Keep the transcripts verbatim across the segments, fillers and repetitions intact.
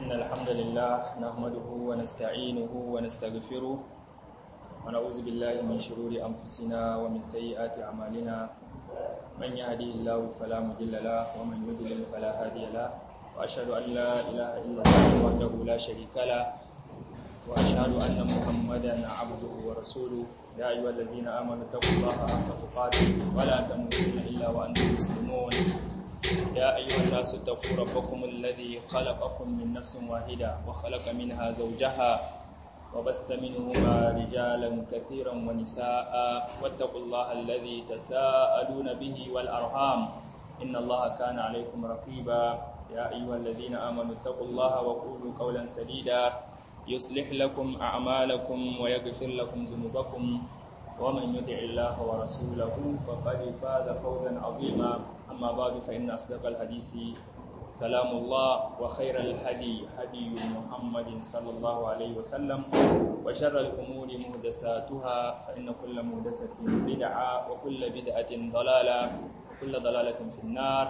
إن الحمد لله نحمده ونستعينه ونستغفره ونعوذ بالله من شرور أنفسنا ومن سيئات أعمالنا من يهدي الله فلا مضل له ومن يضلل فلا هادي له وأشهد أن لا إله إلا الله وحده لا شريك له وأشهد أن محمدا عبده ورسوله يا أيها الذين آمنوا اتقوا الله حق تقاته ولا تموتن إلا وأنتم مسلمون يا أيها الناس اتقوا ربكم الذي خلقكم من نفس واحدة وخلق منها زوجها وبث منهما رجالا كثيرا ونساء واتقوا الله الذي تساءلون به والأرحام إن الله كان عليكم رقيبا يا أيها الذين آمنوا اتقوا الله وقولوا قولا سديدا يصلح لكم أعمالكم ويغفر لكم ذنوبكم ومن يطع الله ورسوله فقد فاز فوزا عظيما أما بعد فإن أصدق الحديث كلام الله وخير الهدي هدي محمد صلى الله عليه وسلم وشر الأمور محدثاتها فإن كل محدثة بدعة وكل بدعة ضلالة وكل ضلالة في النار.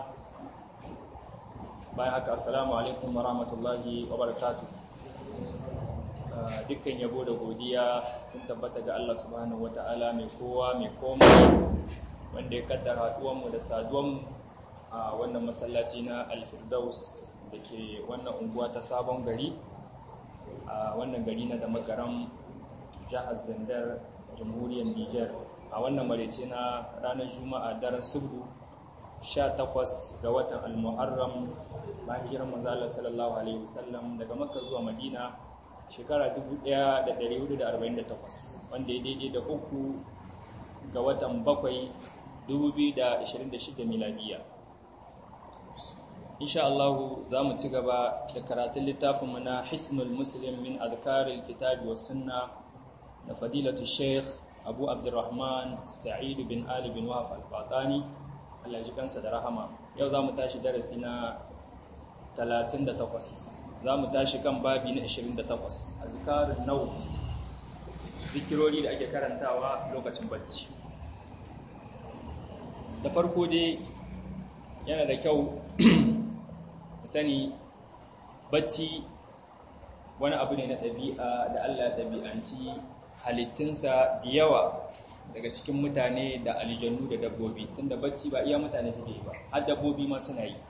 بايعك السلام عليكم ورحمة الله وبركاته. Dukkan yabo da godiya sun tabbata ga Allah subhanahu wata'ala mai kowa mai komai wanda ya kaddara haduwanmu da saduwanmu a wannan masallaci na Al-Firdaus da ke wannan unguwa ta Sabon Gari a wannan gari na da Magaram jihar Zandar jamhuriyar Niger a wannan marece na ranar Juma'a daren Subdu sha takwas ga watan Al-Muharram bayan hijirar manzo Allah sallallahu alaihi wasallam daga Makka zuwa Madina shekara dubu ɗaya da ɗari hudu da arba'in da takwas wanda ya daidai da uku ga watan bakwai dubu biyu da ashirin da shida miladiya. Insha Allah za mu ci gaba da karatun littafinmu na Hisnul Muslim min Adhkaril Kitabi was Sunna da Fadilatu Sheikh Abu Abdurrahman Sa'id bin Ali bin Wahab Al-Qatani Allah ji kansa da rahama. Yau za mu tashi darasi na talatin da takwas. Za mu tashi kan babi na ashirin da takwas a zikarin nau zikirori da ake karantawa lokacin bacci. Da farko dai yana da kyau mu sani bacci wani abu ne na ɗabi'a da Allah ɗabi'anci halittunsa da yawa daga cikin mutane da aljannu da dabbobi, tunda bacci ba iya mutane suke yi ba har dabbobi ma suna yi.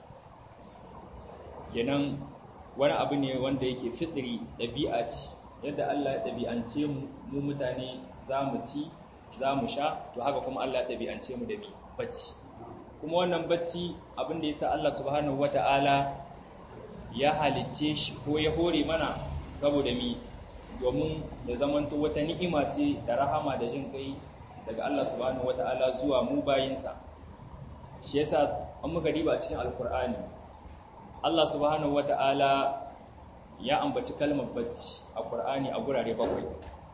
Kenan wani abu ne wanda yake fitri ɗabi'a ce yadda Allah ya ɗabi'ance mu mutane za mu ci za mu sha to haka kuma Allah ya ɗabi'ance mu da bacci. Kuma wannan bacci abin da yasa Allah subhanahu wata'ala ya halicce shi ko ya hore mana saboda mi domin da zamanto wata ni'ima ce da rahama da jin kai daga Allah subhanahu wata'ala zuwa mu bayinsa. Shi yasa an muka riba cikin alkur'ani Allah subhanahu wata'ala ya ambaci kalmar bacci a Qur'ani a gurare bakwai.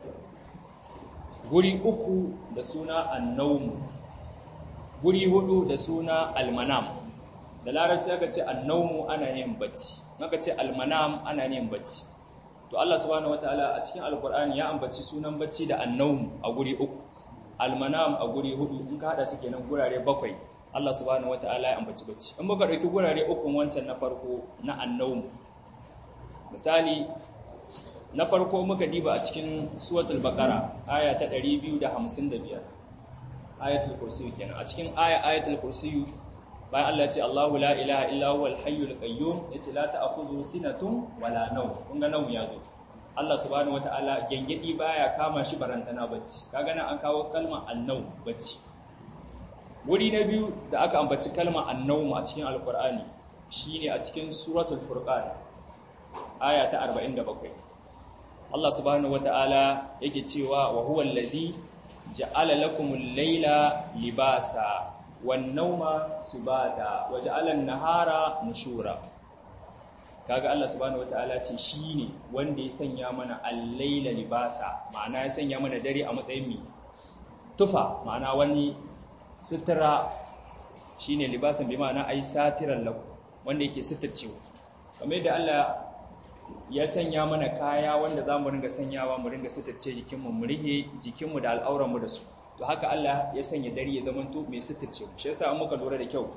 Guri uku da suna an-nawm, guri hudu da suna al-manam. Da larabci aka ce an-nawm ana yin bacci, aka ce al-manam ana yin bacci. To Allah subhanahu wata'ala a cikin Al-Qur'ani ya ambaci sunan bacci da an-nawm a guri uku, al-manam a guri hudu, in ka hada su kenan gurare bakwai. Allah subhanahu wata'ala ya ambaci bacci. In muka dauki gurare ukun wancan na farko na annawm. Misali na farko muka diba a cikin suratul baqara aya ta ɗari biyu da hamsin da biyar. Ayatul kursi kenan. A cikin aya ayatul kursi bayan Allah ya ce Allahu la ilaha illa huwal hayyul qayyum yace la ta'khudhuhu sinatun wala nawm. Kun ga nawm yazo. Allah subhanahu wata'ala gengedi baya kama shi barantana bacci. Kaga nan an kawo kalmar annawm bacci. Wuri na biyu da aka ambaci kalma annawm a cikin alkur'ani shine a cikin suratul furqan aya ta arba'in da bakwai. Allah subhanahu wataala yake cewa wa huwa allazi ja'ala lakumul layla libasa wan nawma subata wa ja'ala an-nahara nushura. Kaga Allah subhanahu wataala ce shine wanda ya sanya mana al-layla libasa, ma'ana ya sanya mana dare a matsayin mi tufa, ma'ana wani sutura shine libasan bi ma'ana ai satiran lahu wanda yake suturcewa. Kamar yadda Allah ya sanya mana kaya wanda zamu ringa sanyawa mu ringa suturce jikinmu mu rihe jikinmu da al'auran mu da su, to haka Allah ya sanya dare ya zamanto mai suturcewa. Shi yasa an muka lura da kyau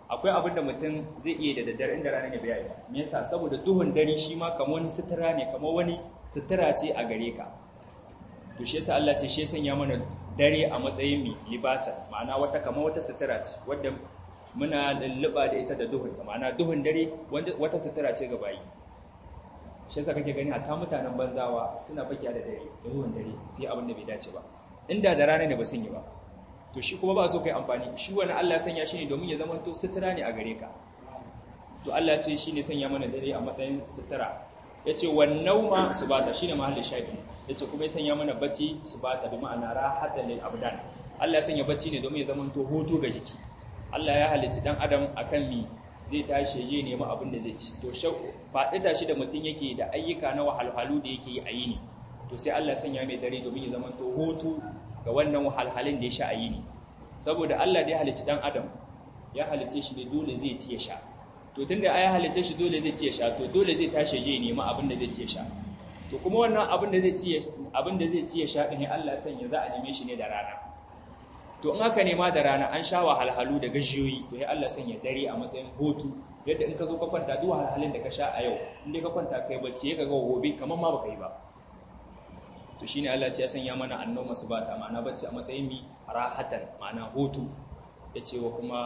akwai abin da mutum zai iya da daddare inda rana ne bai yi me yasa saboda duhun dare shi ma kamar wani sutura ne kamar wani sutura ce a gare ka to shi yasa Allah ce shi sanya mana dare a matsayin mi libasa ma'ana wata kamar wata sutura ce wadda muna lulluba da ita da duhun ta ma'ana duhun dare wata sutura ce ga bayi shi yasa kake gani hatta mutanen banzawa suna fakiya da dare da duhun dare sai abin da bai dace ba inda da rana ne ba sun yi ba to shi kuma ba so kai amfani shi wani Allah ya sanya shi ne domin ya zama to sutura ne a gare ka to Allah ya ce shi ne sanya mana dare a matsayin sutura yace wan nauma subata shine mahallin shahidi yace kuma ya sanya mana bacci subata bi ma'ana rahatan lil abdan Allah ya sanya bacci ne domin ya zama to hutu ga jiki Allah ya halicci dan adam akan mi zai tashi je nemi abin da zai ci to faɗi tashi da mutum yake da ayyuka na wahalhalu da yake yi a yini to sai Allah ya sanya mai dare domin ya zama to hutu ga wannan wahalhalin da ya sha a yini saboda Allah da ya halicci dan adam ya halicce shi ne dole zai ci ya sha to tunda ya halicce shi dole zai ci ya sha to dole zai tashi je nemi abin da zai ci ya sha to kuma wannan abin da zai ci abin da zai ci ya sha din Allah ya sanya za a neme shi ne da rana to in aka nema da rana an sha wahalhalu da gajiyoyi to sai Allah sanya dare a matsayin hutu yadda in ka zo ka kwanta duk wahalhalin da ka sha a yau in dai ka kwanta kai bacci ka ga gobe kamar ma baka yi ba to shine Allah ce ya sanya mana annoma subata ma'ana bacci a matsayin mi rahatan ma'ana hutu yace wa kuma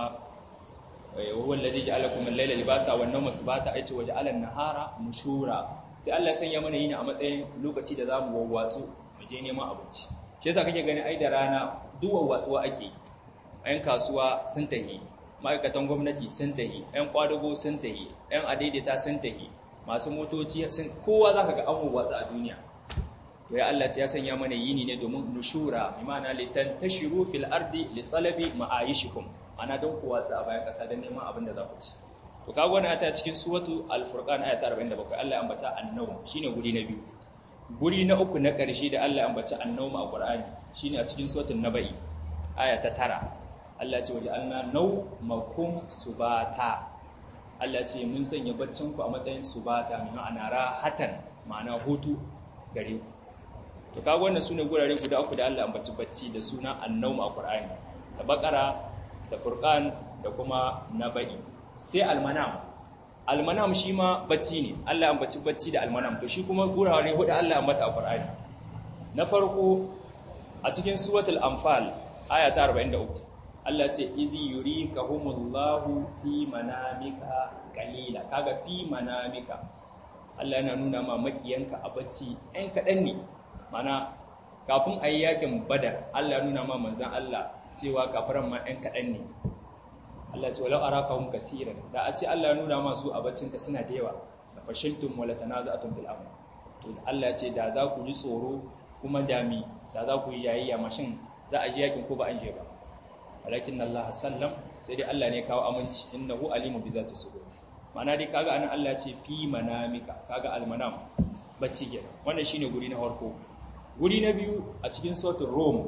wa alladhi ja'alakum al-layla libasa wan nawma subata yace wa ja'ala an-nahara nushura sai Allah ya sanya mana yini a matsayin lokaci da zamu wawwatsu mu je neman abinci shi yasa kake gani ai da rana duk wawwatsuwa ake ayan kasuwa sun tahi ma'aikatan gwamnati sun tahi ayan kwadago sun tahi ayan adaidaita sun tahi masu motoci sun kowa zaka ga an wawwatsa a duniya to ya Allah ya sanya mana yini ne domin nushura bi ma'ana litan tashiru fil ardi li talabi ma'ayishikum ana don ku watsa a bayan kasa don neman abin da za ku ci to kaga wannan ayata cikin suratu al-furqan ayata arba'in da bakwai Allah ya ambata annawm shine guri na biyu guri na uku na ƙarshe da Allah ya ambata annawm a Qur'ani shine a cikin suratul nabai aya ta tara Allah ya ce waja'alna nawmakum subata Allah ya ce mun sanya baccin ku a matsayin subata mai ma'ana rahatan ma'ana hutu gare ku to kaga wannan sune gurare guda uku da Allah ambaci bacci da suna annawm a Qur'ani da Baqara da Furqan da kuma Nabai sai almanam almanam shi ma bacci ne Allah ambaci bacci da almanam to shi kuma gurare hudu Allah ambata a Qur'ani na farko a cikin suratul anfal aya ta arba'in da uku Allah ce idhi yurikahumullahu fi manamika qalila kaga fi manamika Allah yana nuna ma makiyanka a bacci ɗan kaɗan ne mana kafin a yi yakin badar Allah nuna ma manzan Allah cewa kafiran ma ɗan kaɗan ne Allah ce walau arakahum kaseeran da a ce Allah nuna ma su a baccinka suna da yawa da fashiltum wala tanaza'tum bil amr to Allah ya ce da za ku ji tsoro kuma dami da za ku yi jayayya mashin za a ji yakin ko ba an je ba walakin Allah sallam sai dai Allah ne kawo aminci innahu alimu bi zati sudur mana dai kaga anan Allah ce fi manamika kaga almanam bacci kenan wannan shine guri na farko guri na biyu a cikin suratul rum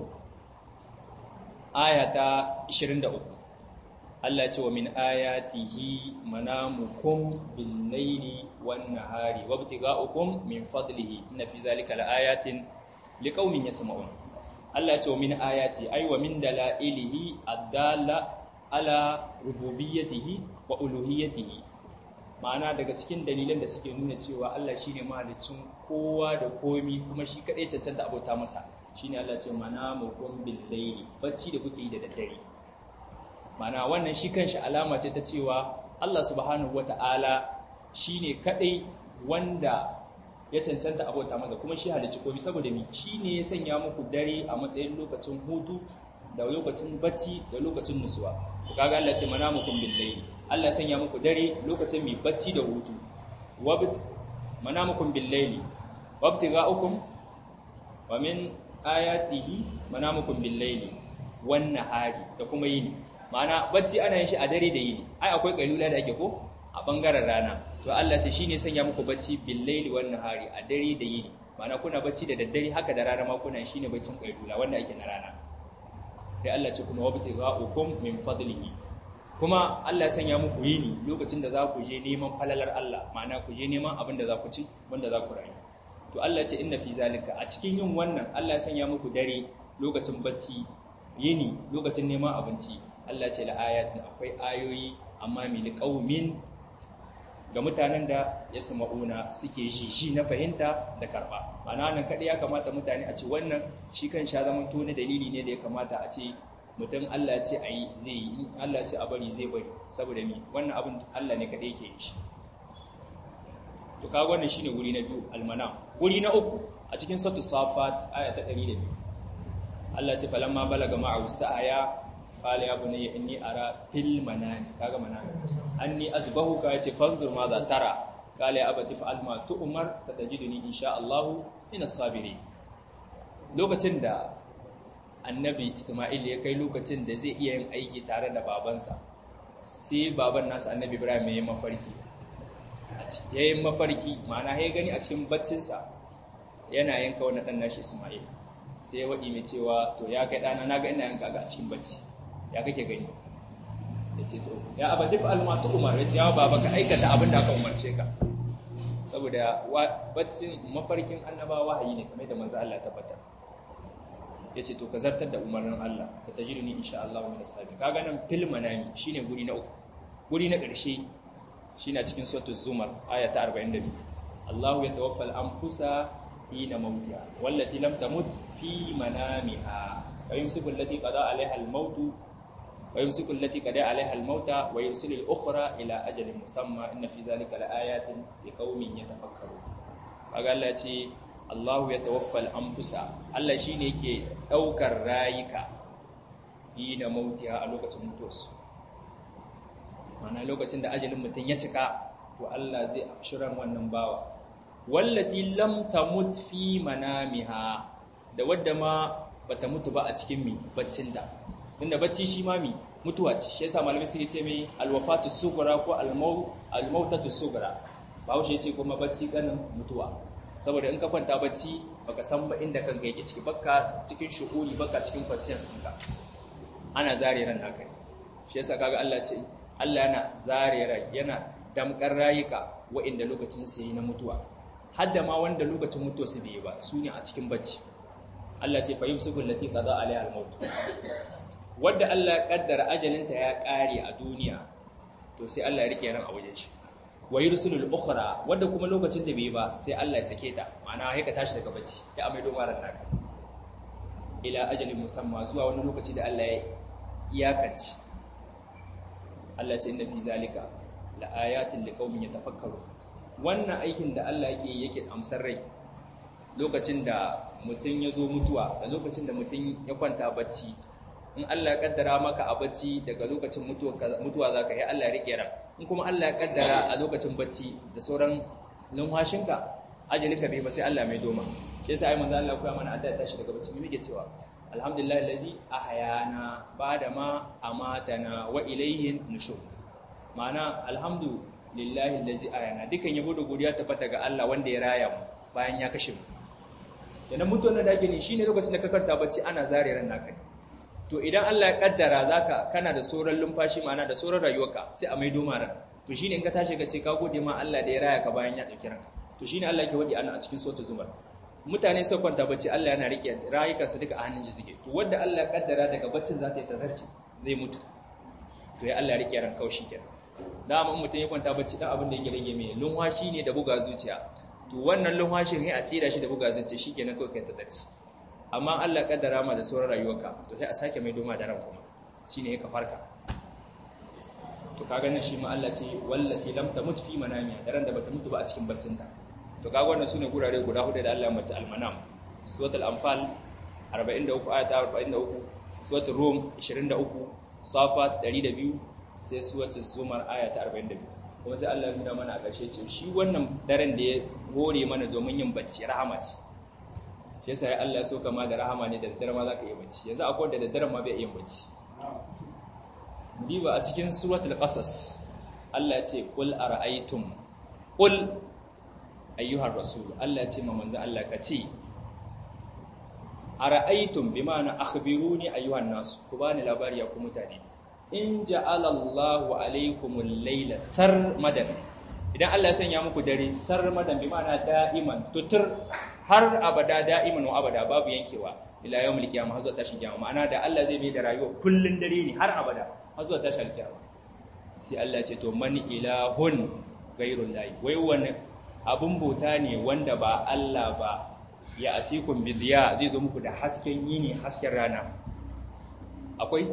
aya ta ishirin da uku Allah ce wa min ayatihi manamukum bil layli wan nahari wabtiga'ukum min fadlihi inna fi zalika laayatin liqaumin yasma'un Allah ce wa min ayati ay wa min dalailihi ad-dalla ala rububiyyatihi wa uluhiyyatihi ma'ana daga cikin dalilan da suke nuna cewa Allah shine mahaliccin kowa da komi kuma shi kadai cancanta abota masa shine Allah ce manamukum bil layli bacci da kuke yi da daddare ma'ana wannan shi kanshi alama ce ta cewa Allah subhanahu wata'ala shine kadai wanda ya cancanta abota masa kuma shi halicci komi saboda mi shine ya sanya muku dare a matsayin lokacin hutu da lokacin bacci da lokacin nutsuwa kaga Allah ce manamukum bil layli Allah ya sanya muku dare lokacin mai bacci da hutu wabt manamukum bil layli wabtiga'ukum wa min ayatihi manamukum bil layli wan nahari da kuma yini ma'ana bacci ana yin shi a dare da yini ai akwai kailula da ake ko a bangaren rana to Allah ce shine sanya muku bacci bil layli wan nahari a dare da yini ma'ana kuna bacci da daddare haka da rana ma kuna shine baccin kailula wanda ake na rana sai Allah ce kuma wabtiga'ukum min fadlihi kuma Allah ya sanya muku yini lokacin da za ku je neman falalar Allah ma'ana ku je neman abin da za ku ci wanda za ku rayu to Allah ya ce inna fi zalika a cikin yin wannan Allah ya sanya muku dare lokacin bacci yini lokacin neman abinci Allah ya ce la ayatin akwai ayoyi amma mi liqaumin ga mutanen da ya sama'una suke ji shi na fahimta da karba ma'ana nan kadai ya kamata mutane a ce wannan shi kan sha zaman to ne dalili ne da ya kamata a ce mutum Allah ya ce ayi zai yi Allah ya ce a bari zai bari saboda mi wannan abin Allah ne kadai yake yi shi to kaga wannan shine wuri na biyu almanam wuri na uku a cikin suratul safat aya ta ɗari da biyu Allah ya ce falamma balaga ma'u sa'aya qala ya bunayya inni ara fil manami kaga manami anni azbahuka yace fanzur ma za tara qala ya abati fa'al ma tu'mar satajiduni insha Allah minas sabirin lokacin da annabi Isma'il ya kai lokacin da zai iya yin aiki tare da babansa sai baban nasa annabi Ibrahim ya yi mafarki ya yi mafarki ma'ana ya gani a cikin baccinsa yana yanka wani ɗan nashi Isma'il sai ya waɗi mai cewa to ya kai ɗana na ga ina yanka ga a cikin bacci ya kake gani ya ce to ya abadi fa almatu umar ya ce ya baba ka aikata abin da aka umarce ka saboda baccin mafarkin annabawa wahayi ne kamar da manzo Allah ya tabbatar ya ce to ka zartar da umarnin Allah satajiduni insha Allah min as-sabirin kaga nan fil manami shine guri na uku guri na ƙarshe shine a cikin suratul zumar aya ta arba'in da biyu Allahu yatawaffal anfusa hina mautiha wallati lam tamut fi manamiha wa yumsiku allati qada 'alayha al-maut wa yumsiku allati qada 'alayha al-mauta wa yursilu al-ukhra ila ajalin musamma inna fi dhalika laayatin liqaumin yatafakkarun kaga Allah ya ce Allahu yatawaffal anfusa Allah shine yake daukar rayuka hina mautiha a lokacin mutuwarsu mana lokacin da ajalin mutum ya cika to Allah zai afshiran wannan bawa wallati lam tamut fi manamiha da wadda ma bata mutu ba a cikin mi baccin da inda bacci shi ma mi mutuwa ce shi yasa malamai suke ce mai alwafatu sughra ko almaut almautatu sughra bawo shi yace kuma bacci kanin mutuwa saboda in ka kwanta bacci baka san ba inda kanka yake ciki baka cikin shu'uri baka cikin conscience ɗinka ana zare ran naka shi yasa kaga Allah ce Allah yana zare rai yana damkar rayuka waɗanda lokacin su yi na mutuwa hadda ma wanda lokacin mutuwa su bai ba su ne a cikin bacci Allah ce fa yumsiku allati qada alaiha al-maut wanda Allah ya kaddara ajalinta ya kare a duniya to sai Allah ya rike ran a wajen shi wa yursilul ukhra wanda kuma lokacin da bai ba sai Allah ya sake ta ma'ana sai ka tashi daga bacci ya amai don waran naka ila ajalin musamma zuwa wani lokaci da Allah ya iyakance Allah ce inna fi zalika la ayatin liqaumin yatafakkarun wannan aikin da Allah yake yake amsar rai lokacin da mutun ya zo mutuwa da lokacin da mutun ya kwanta bacci in Allah ya kaddara maka a bacci daga lokacin mutuwa mutuwa zaka yi Allah ya rike ran in kuma Allah ya kaddara a lokacin bacci da sauran numfashinka ajalinka bai ba sai Allah mai doma shi yasa ai manzo Allah ya koya mana addu'a tashi daga bacci muke cewa alhamdulillah allazi ahyana ba'da ma amatana wa ilayhi nushur ma'ana alhamdulillahi allazi ahyana dukan yabo da godiya tabbata ga Allah wanda ya raya mu bayan ya kashe mu idan mutuwar da ake ne shine lokacin da ka kanta bacci ana zare ran naka to idan Allah ya kaddara zaka kana da sauran lumfashi ma'ana da sauran rayuwarka sai a maido ma ran to shine in ka tashi ka ce ka gode ma Allah da ya raya ka bayan ya dauki ranka to shine Allah yake wadi ana a cikin suratul zumar mutane sai kwanta bacci Allah yana rike rayukansu duka a hannun shi suke to wanda Allah ya kaddara daga baccin za ta yi tazarci zai mutu to ya Allah ya rike ran kaushi kenan dama mutum ya kwanta bacci dan abin da yake rage mai lunwashi ne da buga zuciya to wannan lunwashin sai a tsira shi da buga zuciya shikenan kai kai tazarci amma Allah ya kaddara ma da sauran rayuwarka to sai a sake mai doma da ran kuma shine ka farka to kaga nan shi ma Allah ce wallati lam tamut fi manamiha daren da bata mutu ba a cikin baccinta to kaga wannan sune gurare guda hudu da Allah ya mace almanam suratul anfal arba'in da uku ayata arba'in da uku suratul rum ishirin da uku safat ɗari da biyu sai suratul zumar ayata arba'in da biyu kuma sai Allah ya nuna mana a ƙarshe ce shi wannan daren da ya hore mana domin yin bacci rahama ce shi yasa ya Allah ya so kama da rahama ne da daddare ma zaka yi bacci yanzu akwai da daddare ma bai yin bacci diba a cikin suratul qasas Allah ya ce qul ara'aytum qul ayyuhar rasul Allah ce ma manzo Allah ka ce ara'aytum bima'ana akhbiruni ayyuhan nas ku bani labari ya ku mutane in ja'ala Allahu alaykumul layla sarmadan idan Allah ya sanya muku dare sarmadan bima'ana da'iman tutur har abada da'iman wa abada babu yankewa ila yawmil qiyamah har zuwa tashin kiyama ma'ana da Allah zai mai da rayuwa kullun dare ne har abada har zuwa tashin kiyama sai Allah ce to man ilahun gairul lahi, wai wani abun bauta ne wanda ba Allah ba, ya atikum bidiya, zai zo muku da hasken yini hasken rana, akwai?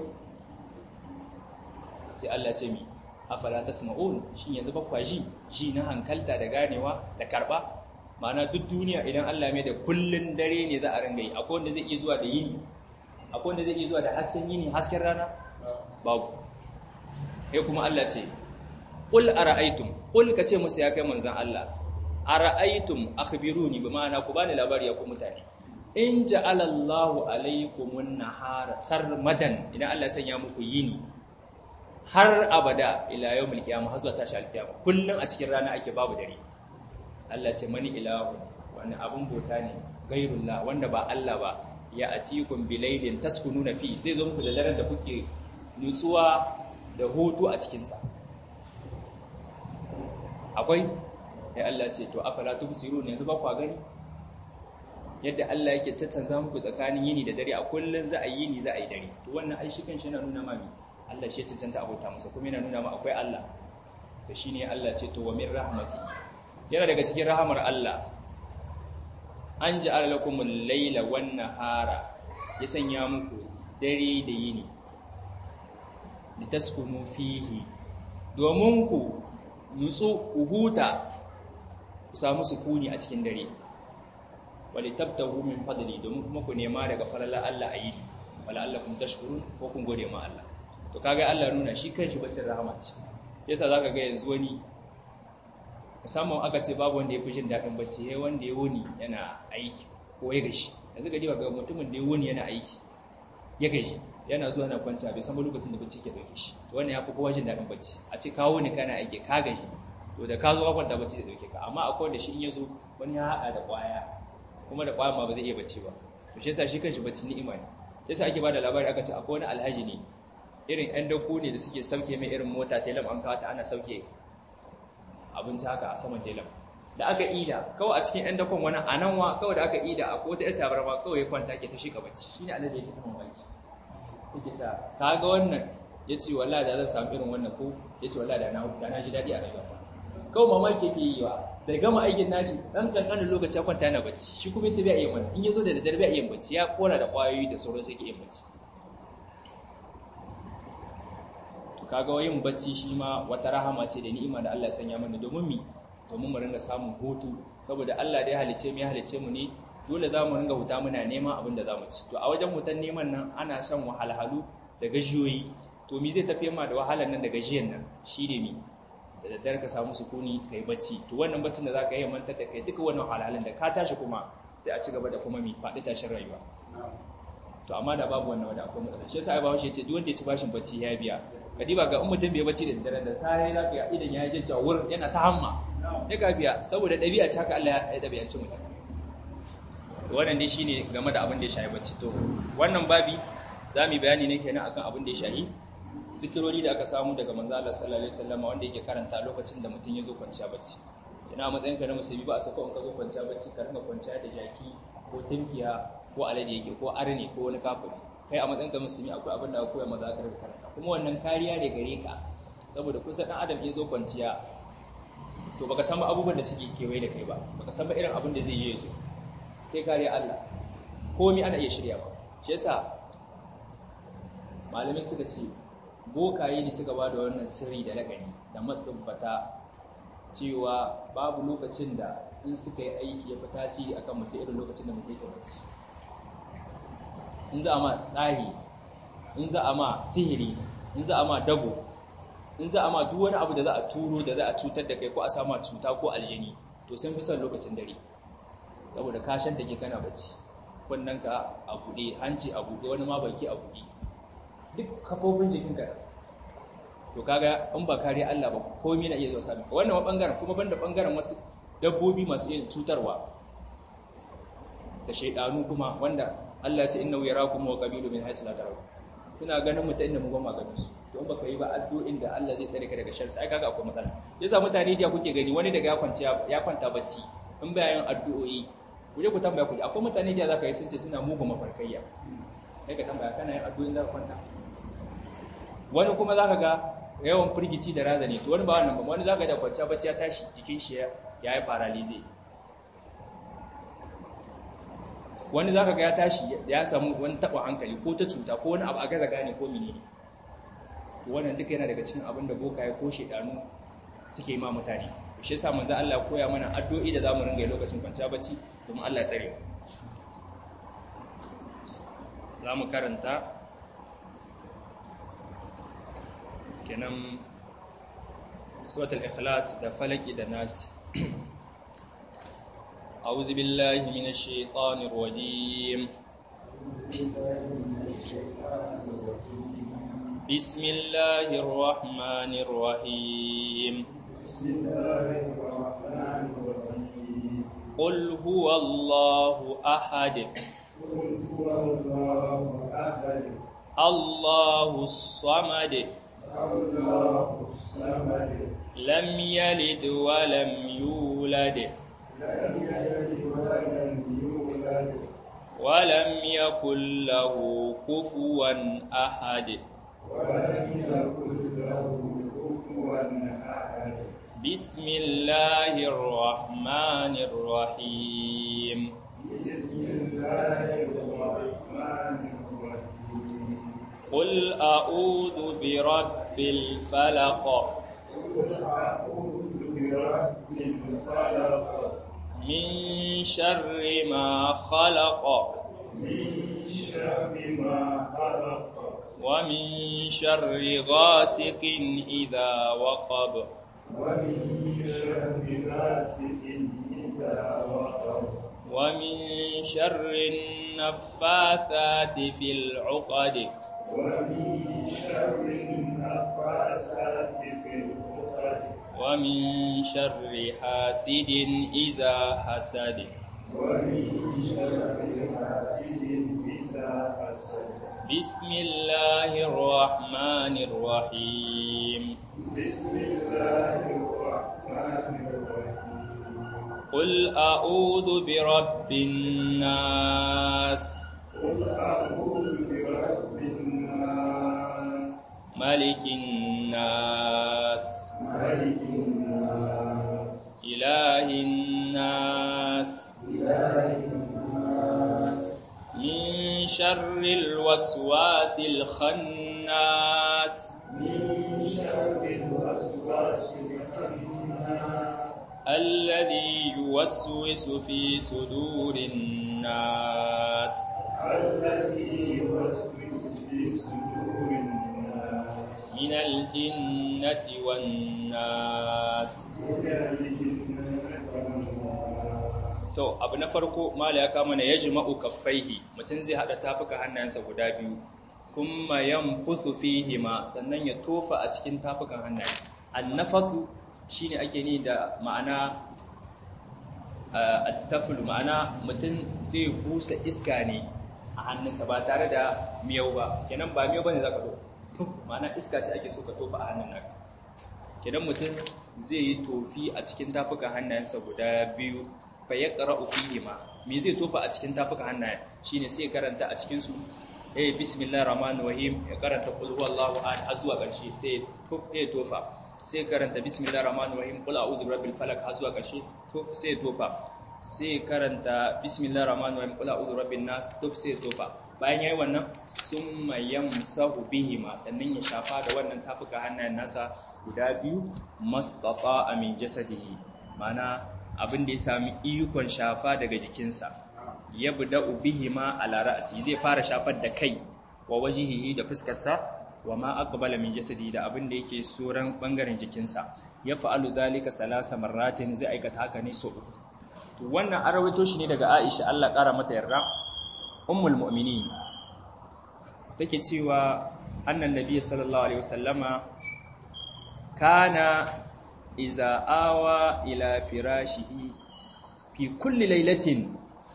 Sai Allah ce mi afala tasma'un, shin yanzu ba kwaji ji na hankalta da ganewa da karba? Ma'ana duk duniya idan Allah mai da kullun dare ne za a ringa yi, akwai wanda zai iya zuwa da yini, akwai wanda zai iya zuwa da hasken yini hasken rana? Babu. Sai kuma Allah ce qul ara'aytum, qul kace musu ya kai manzon Allah, ara'aytum akhbiruni, bi ma'ana ku bani labari ya ku mutane, in ja'ala Allahu alaykumun nahara sarmadan, idan Allah ya sanya muku yini har abada ila yawmil qiyamah, har zuwa tashi alkiyama, kullun a cikin rana ake babu dare. Allah ce mani ilahu, wani abun bauta ne gairullah wanda ba Allah ba, ya atikum bilailin taskununa fi, zai zo muku da daren da kuke nutsuwa da hutu a cikin sa, akwai? Ya Allah ce to afala tubsirun, yanzu ba ku gani yadda Allah yake tattanza muku tsakanin yini da dare, a kullun za a yi yini za a yi dare. To wannan ai shi kanshi yana nuna mami Allah shi ya tantance abota masa, kuma yana nuna ma akwai Allah. To shine Allah ce to wa min rahmati, yana daga cikin rahamar Allah, an ja'ala lakumul layla wan nahara, ya sanya muku dare da yini, litaskunu fihi, domin ku nutsu ku huta, ku samu sukuni a cikin dare, walitabtahu min fadli, domin kuma ku nema daga falala Allah a yini, wala allakum tashkurun, ko kun gode ma Allah. To kaga Allah nuna shi kanshi bacin rahama ce, yasa zaka ga yanzu wani, musamman aka ce babu wanda ya fi jin daɗin bacci, sai wanda ya wuni yana aiki ko ya gashi. Yanzu ga diba ga mutumin da ya wuni yana aiki ya gashi, yana zuwa na kwanciya bai san ba lokacin da bacci ke dauke shi, to wannan ya fi kowa jin daɗin bacci. A ce ka wuni kana aiki ka gashi, to da ka zo ka kwanta bacci da dauke ka. Amma akwai wanda shi in ya zo wani ya haɗa da ƙwaya, kuma da ƙwaya ma ba zai iya bacci ba. To shi yasa shi kanshi bacci ni'ima ne. Yasa ake bada labari, aka ce akwai wani alhaji ne, irin ƴan dauko ne da suke sauke mai irin mota telam, an kawo ta ana sauke abinci haka a saman telam. Da aka ida kawai a cikin ƴan dakon wani ananwa, kawai da aka ida akwai wata ƴar tabarma, kawai ya kwanta ke ta shika bacci. Shine alhaji yake ta mamaki, yake ta kaga wannan, yace wallahi da zan samu irin wannan ko, yace wallahi da na da na ji dadi a rayuwata. Kawai mamaki yake yi wa da gama aikin nashi dan kankanin lokaci ya kwanta yana bacci. Shi kuma yace bai iya wannan, in yazo da daddare bai iya bacci, ya kora da kwayoyi da sauran sai ke iya bacci. Kaga yin bacci shi ma wata rahama ce da ni'ima da Allah ya sanya mana, domin mi domin mu ringa samun hutu, saboda Allah da ya halice mu ya halice mu ne dole za mu ringa huta muna neman abin da za mu ci. To a wajen hutan neman nan ana shan wahalhalu da gajiyoyi, to mi zai tafi ma da wahalan nan da gajiyan nan? Shi ne mi da daddare ka samu sukuni kai bacci. To wannan baccin da zaka yi mantar da kai duka wannan wahalhalun da ka tashi kuma sai a ci gaba da kuma mi faɗi tashin rayuwa. To amma da babu wannan wanda akwai matsala. Shi yasa ai bawo shi yace duk wanda ya ci bashin bacci ya biya. Kadiba ga in mutum bai bacci da daddare da sai ya lafiya idan ya ji jawur yana ta hamma, ya ga biya, saboda dabi'a ce haka Allah ya dabi'anci mutum. To wannan dai shine game da abin da ya shafi bacci. To wannan babi zamu bayani ne kenan akan abin da ya shafi zikirori da aka samu daga manzo Allah sallallahu alaihi wasallam wanda yake karanta lokacin da mutum ya zo kwanciya bacci. Ina matsayin ka na musulmi ba a sako in ka zo kwanciya bacci ka rinka kwanciya da jaki ko tinkiya ko alade yake ko arne ko wani kafiri. Kai a matsayin ka musulmi akwai abin da aka koya maza ka karanta, kuma wannan kariya ne gare ka, saboda kusa dan adam ya zo kwanciya to baka san ba abubuwan da suke kewaye da kai ba, baka san ba irin abin da zai yi yazo, sai kariya Allah komai ana iya shirya ba. Shi yasa malamai suka ce bokaye ne suka bada wannan sirri da lagani da matsubbata cewa babu lokacin da in suka yi aiki ya fi tasiri akan mutum irin lokacin da mutum yake bacci. In za a ma tsahi, in za a ma sihiri, in za a ma dago, in za a ma duk wani abu da za a turo da za a cutar da kai ko a sama cuta ko aljini, to sun fi son lokacin dare, saboda kashin take kana bacci, wannan ka a buɗe, hanci a buɗe, wani ma baki a buɗe, duk kafofin jikinka. To kaga in ba kare Allah ba komai na iya zuwa sami ka. Wannan bangaren kuma banda bangaren wasu dabbobi masu yin cutarwa da shaydanu kuma, wanda Allah ya ce innahu yarakum wa qabilu min haythu la tarawun, suna ganin mutum inda mu ba ma ganin su. Don baka yi ba addu'in da Allah zai tsare ka daga sharri, sai kaga akwai matsala. Yasa mutane da kuke gani wani daga ya kwanta ya kwanta bacci in bayan addu'o'i, ku je ku tambaya ku, akwai mutane da zaka yi sun ce suna mugu mafarkaiya, kai ka tambaya kana yin addu'in da ka kwanta. Wani kuma zaka ga yawan firgici da razani to wani ba wannan ba wani zaka da kwanciya bacci ya tashi jikin shi ya yi paralyze wani zaka ga ya tashi ya samu wani taba hankali ko ta cuta ko wani abu a gaza gane ko menene to wannan duka yana daga cikin abin da bokaye ko shedanu suke ma mutane shi yasa manzo Allah ya koya mana addu'o'i da zamu ringa yi lokacin kwanciya bacci domin Allah ya tsare mu zamu karanta kenan suratul ikhlas da falaki da nas a'udhu billahi minash shaitanir rajim bismillahir rahmanir rahim qul huwallahu ahad allahus samad الله الصمد لم يلد ولم يولد لم يلد ولم يولد ولم يكن له كفوا أحد ولم يكن له كفوا أحد بسم الله الرحمن الرحيم بسم الله الرحمن الرحيم قل أعوذ برب الفلق قل أعوذ برب الفلق من شر ما خلق من شر ما خلق ومن شر غاسق إذا وقب ومن شر غاسق إذا وقب ومن شر النفاثات في العقد ومن شر النفاسات في العقد ومن شر حاسد إذا حسد ومن شر حاسد إذا حسد بسم الله الرحمن الرحيم بسم الله الرحمن الرحيم قل أعوذ برب الناس قل أعوذ برب الناس ملك الناس ملك الناس إله الناس إله الناس من شر الوسواس الخناس من شر الوسواس الخناس الذي يوسوس في صدور الناس الذي يوسوس في صدور الناس من الجنة والناس من الجنة والناس. to abu na farko mala ya kama na yajma'u kaffaihi mutun zai hada tafuka hannayensa guda biyu kuma yanfuthu fihima sannan ya tofa a cikin tafukan hannaye annafathu shine ake ni da ma'ana at-taflu ma'ana mutun zai busa iska ne a hannunsa ba tare da miyau ba kenan ba miyau bane zaka do to ma'ana iska ce ake so ka tofa a hannun naka kenan mutun zai yi tofi a cikin tafukan hannayensa guda biyu fa yaqra'u fihima me zai tofa a cikin tafukan hannaye shine sai karanta a cikin su eh bismillahir rahmanir rahim ya karanta qul huwallahu ahad har zuwa ƙarshe sai ya tofa sai karanta bismillahir rahmanir rahim qul a'udhu birabbil falaq har zuwa ƙarshe to sai tofa sai karanta bismillahir rahmanir rahim qul a'udhu birabbin nas to sai tofa bayan yayi wannan summa yamsahu bihima sannan ya shafa da wannan tafuka hannayen nasa guda biyu mastata'a min jasadihi mana abin da ya sami ikon shafa daga jikinsa yabda'u bihima ala ra'si zai fara shafar da kai wa wajhihi da fuskarsa wa ma aqbala min jasadi da abin da yake suran bangaren jikinsa ya fa'alu zalika salasa marratin zai aikata haka ne so uku to wannan an rawaito shi ne daga Aisha Allah kara mata yarda ummul mu'minin take cewa annan nabiy sallallahu alaihi wasallama kana iza awa ila firashihi fi kulli lailatin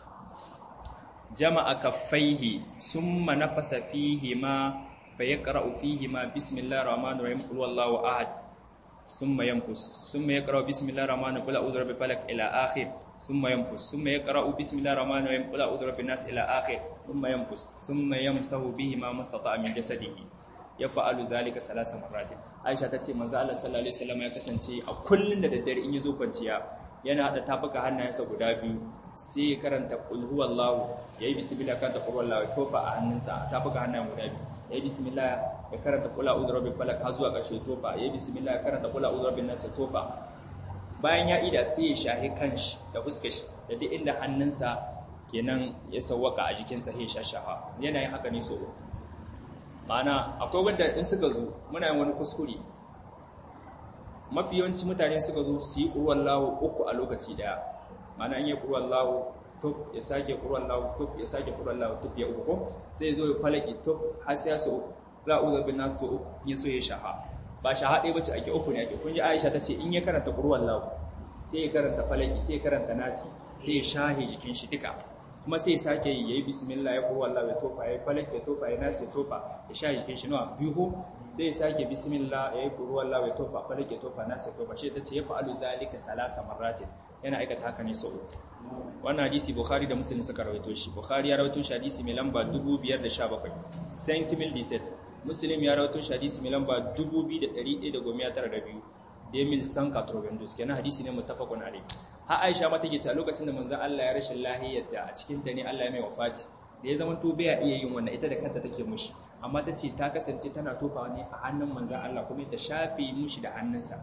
jama'a kaffaihi summa nafasa fihima fayaqra'u fihima bismillahir rahmanir rahim qul huwallahu ahad summa yanfus summa yaqra'u bismillahir rahmanir qul a'udhu birabbil falaq ila akhir summa yanfus summa yaqra'u bismillahir rahmanir rahim qul a'udhu birabbin nas ila akhir summa yanfus summa yamsahu bihima mastata'a min jasadihi yaf'alu zalika salasa marratin Aisha ta ce manzo Allah sallallahu alaihi wasallam ya kasance a kullun da daddare in yazo kwanciya yana hada tafuka hannayensa guda biyu sai ya karanta qul huwallahu yayi bismillah karanta qul huwallahu tofa a hannunsa tafuka hannayen guda biyu yayi bismillah ya karanta qul a'udhu birabbil falaq har zuwa ƙarshe tofa yayi bismillah ya karanta qul a'udhu birabbin nas tofa bayan ya ida sai ya shahi kanshi da fuskar shi da duk inda hannunsa kenan ya sawwaka a jikinsa sai ya shashafa yana yin haka ne so ma'ana akwai wanda in suka zo muna yin wani kuskure mafi yawanci mutane suka zo su yi ƙurwallahu uku a lokaci daya ma'ana in yi ƙurwallahu tuk ya sake ƙurwallahu tuk ya sake ƙurwallahu tuk ya uku sai zo ya falaki tuk har sai ya so la'udhu bin nas to uku ya so ya shaha ba shaha ɗaya bace ake uku ne ake kun ji Aisha tace in ya karanta ƙurwallahu sai ya karanta falaki sai ya karanta nasi sai ya shahe jikin shi duka kuma sai ya sake yi yayi bismillah ya kowa Allah ya tofa ya falak ya tofa ya nasi ya tofa ya sha jikin shi nawa biyu sai ya sake bismillah ya yi kowa Allah ya tofa falak ya tofa nasi ya tofa shi tace ya fa'alu zalika salasa marratin yana aikata haka ne sau wannan hadisi Bukhari da Muslim suka rawaito shi Bukhari ya rawaito shi hadisi mai lamba dubu biyar da sha bakwai Saint Mil Diset Muslim ya rawaito shi hadisi mai lamba dubu biyu da ɗari ɗaya da goma tara da biyu Demil San Katrobendus kenan hadisi ne muttafaqun alayh ha Aisha mata take cewa lokacin da manzon Allah ya rashin lahiyar da a cikin ta ne Allah ya mai wafati da ya zama to bai iya yin wannan ita da kanta take mushi amma tace ta kasance tana tofawa ne a hannun manzon Allah kuma ta shafe mushi da hannunsa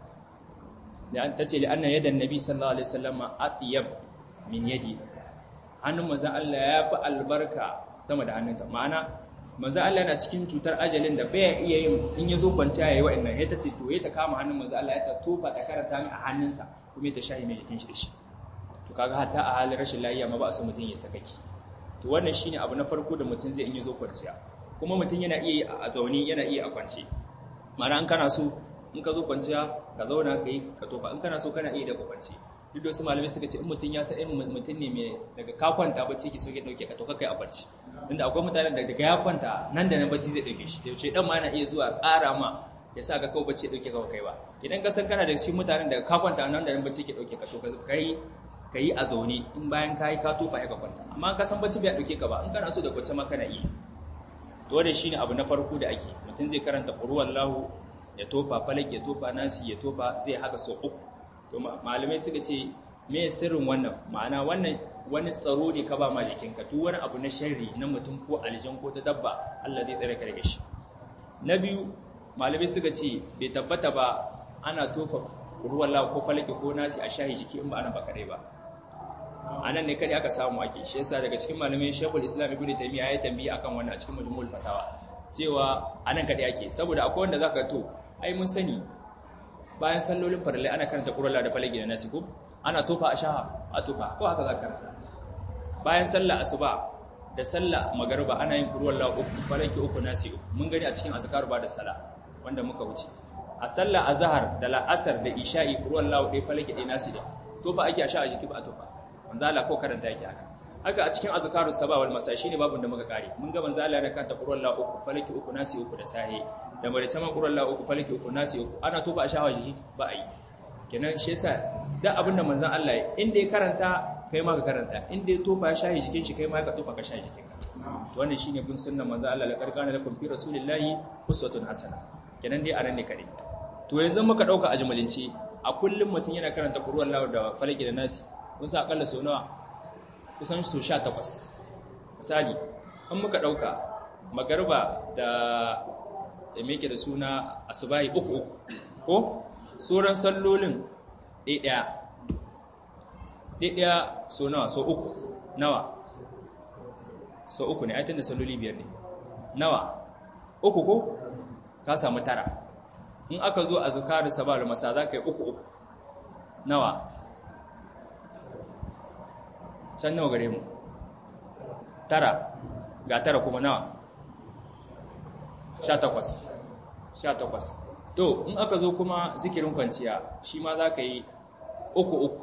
da tace li anna yadan nabi sallallahu alaihi wasallam atyab min yadi hannun manzon Allah ya fi albarka sama da hannunta ma'ana manzo Allah yana cikin cutar ajalin da bai iya yin in yazo kwanciya yayi wa'annan sai tace to yayi ta kama hannun manzo Allah ya ta tofa ta karanta mi a hannunsa kuma ta shahi mai jikin shi da shi to kaga hatta a halin rashin lafiya ma ba su mutun ya sakaki to wannan shine abu na farko da mutun zai in yazo kwanciya kuma mutun yana iya a zauni yana iya a kwance mara an kana so in ka zo kwanciya ka zauna kai ka tofa in kana so kana iya da kwance duk da wasu malamai suka ce in mutun ya san in mutun ne mai daga ka kwanta bacci ki soke dauke ka to kai a bacci tunda akwai mutanen da daga ya kwanta nan da nan bacci zai dauke shi yace dan ma yana iya zuwa ƙara ma ya sa ka kawo bacci dauke ka kai ba idan ka san kana da cikin mutanen da ka kwanta nan da nan bacci ke dauke ka to kai kai a zaune in bayan kai ka tofa ka kwanta amma ka san bacci bai dauke ka ba in kana so da kwace ma kana iya to wannan shine abu na farko da ake mutun zai karanta qur'anallahu ya tofa falak ya tofa nasi ya tofa zai haka so uku to malamai suka ce me sirrin wannan ma'ana wannan wani tsaro ne ka ba ma jikinka duk wani abu na sharri na mutum ko aljan ko ta dabba Allah zai tsare ka daga shi na biyu malamai suka ce bai tabbata ba ana tofa ruwan lawa ko falaki ko nasi a shahi jiki in ba ana ba kadai ba anan ne kadai aka samu ake shi yasa daga cikin malamai Sheikhul Islam Ibn Taymiyyah ya tambayi akan wannan a cikin Majmu'ul Fatawa cewa anan kadai ake saboda akwai wanda zaka to ai mun sani bayan sallolin farillai ana karanta Qur'ani da falaki da nasi ko ana tofa a shaha a tofa ko haka za karanta bayan sallah asuba da sallah magariba ana yin qur'an la uku falaki uku nasi uku mun gani a cikin azkar ba da sala wanda muka wuce a sallah azhar da la'asar da isha'i qur'an la uku falaki da nasi da tofa ake a shaha jiki ba a tofa manzo Allah ko karanta yake haka haka a cikin azkarus sabah wal masa shine babun da muka kare mun ga manzo Allah ya karanta qur'an la uku falaki uku nasi uku da sahi da marice man qur'an la uku falaki uku nasi uku ana tofa a shaha jiki ba a yi kenan shi yasa da abinda manzon Allah inda ya karanta kai ma ka karanta inda ya tofa ya shahi jikin shi kai ma ka tofa ka shahi jikin ka to wannan shine bin sunnar manzon Allah la karkana lakum fi rasulillahi uswatun hasana kenan dai anan ne kare to yanzu muka dauka a jumlalinci a kullum mutun yana karanta qur'an Allah da falaki da nasi kusa akalla sau nawa kusan su sha takwas misali an muka dauka magariba da da meke da suna asubahi uku uku ko sauran sallolin ɗaya ɗaya so nawa so uku nawa so uku ne aitin da salloli biyar ne nawa uku ko ka samu tara in aka zo a zakaru sabal masa za ka yi uku uku nawa can nawa gare mu tara ga tara kuma nawa sha takwas sha takwas to in aka zo kuma zikirin kwanciya shi ma za ka yi uku uku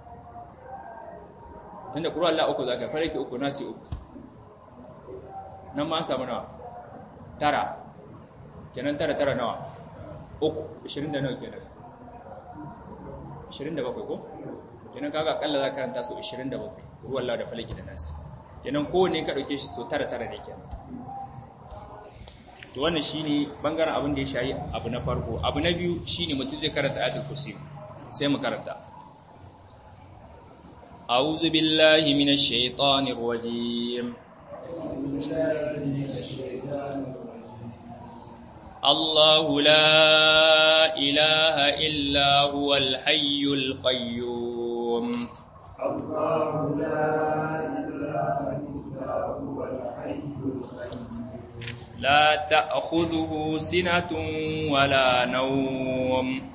tunda ƙura Allah uku za ka farake uku nasi uku nan ma an samu nawa tara kenan tara tara nawa uku ashirin da nawa kenan ashirin da bakwai ko kenan kaga akalla za ka karanta su ashirin da bakwai ruwan Allah da falaki da nasi kenan kowanne ka ɗauke shi so tara tara ne kenan to wannan shine bangaren abin da ya shayi abu na farko. Abu na biyu shine mutum zai karanta ayatul kursi. Sai mu karanta a'udhu billahi minash shaitanir rajim. Allahu la ilaha illa huwal hayyul qayyum. Allahu la ilaha illa huwal hayyul qayyum. La ta'khudhuhu sinatun wala nawm.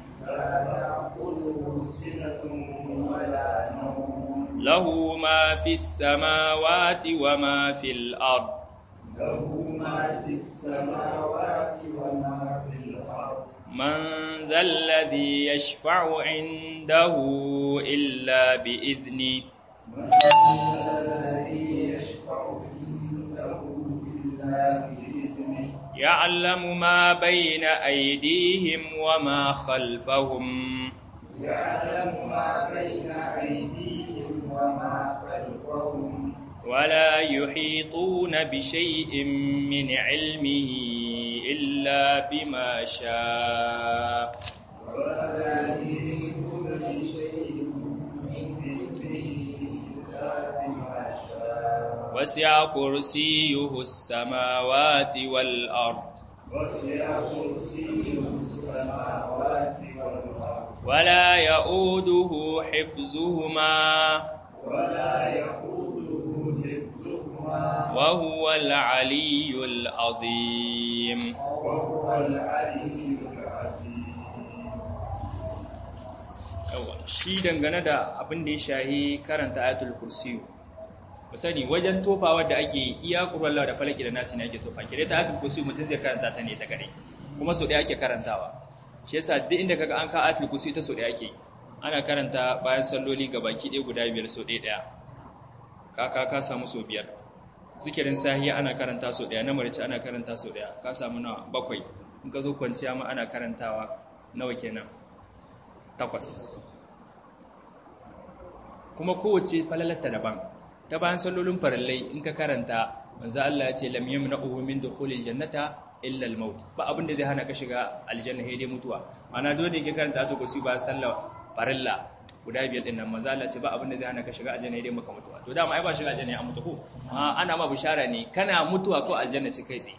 له ما في السماوات وما في الأرض له ما في السماوات وما في الأرض من ذا الذي يشفع عنده إلا بإذنه من ذا الذي يشفع عنده إلا بإذنه يعلم ما بين أيديهم وما خلفهم يعلم ما بين أيديهم وما خلفهم ولا يحيطون بشيء من علمه إلا بما شاء ولا يحيطون بشيء من علمه إلا بما شاء وسع كرسيه السماوات والأرض وسع كرسيه السماوات والأرض ولا يؤوده حفظهما ولا يؤوده حفظهما وهو العلي العظيم. وهو العلي العظيم. yawa shi dangane da abin da ya shahi karanta ayatul kursi ku sani wajen tofawa da ake iya qur'an da falaki da nasi ne ake tofa kire ta ayatul kursi mutum zai karanta ta ne ta gare kuma so da ake karantawa. Shi yasa duk inda kaga an ka ayatul kursi ta so da ake ana karanta bayan salloli gabaki ɗaya guda biyar so ɗaya ɗaya ka ka ka samu so biyar. Zikirin sahiya ana karanta so ɗaya, na marici ana karanta so ɗaya, ka samu nawa bakwai. In ka zo kwanciya ma ana karantawa nawa kenan takwas. Kuma kowace falalatta daban. Ta bayan sallolin farallai in ka karanta manzo Allah ya ce lam yamna'uhu min dukhulil jannata illa al-maut. Ba abin da zai hana ka shiga aljanna sai dai mutuwa. Ana dole ke karanta to kusi ba sallah farilla guda biyar din nan manzo Allah ce ba abin da zai hana ka shiga aljanna sai dai maka mutuwa. To dama ai ba shiga aljanna ya mutu ko? A ana ma bishara ne kana mutuwa ko aljanna ce kai tsaye.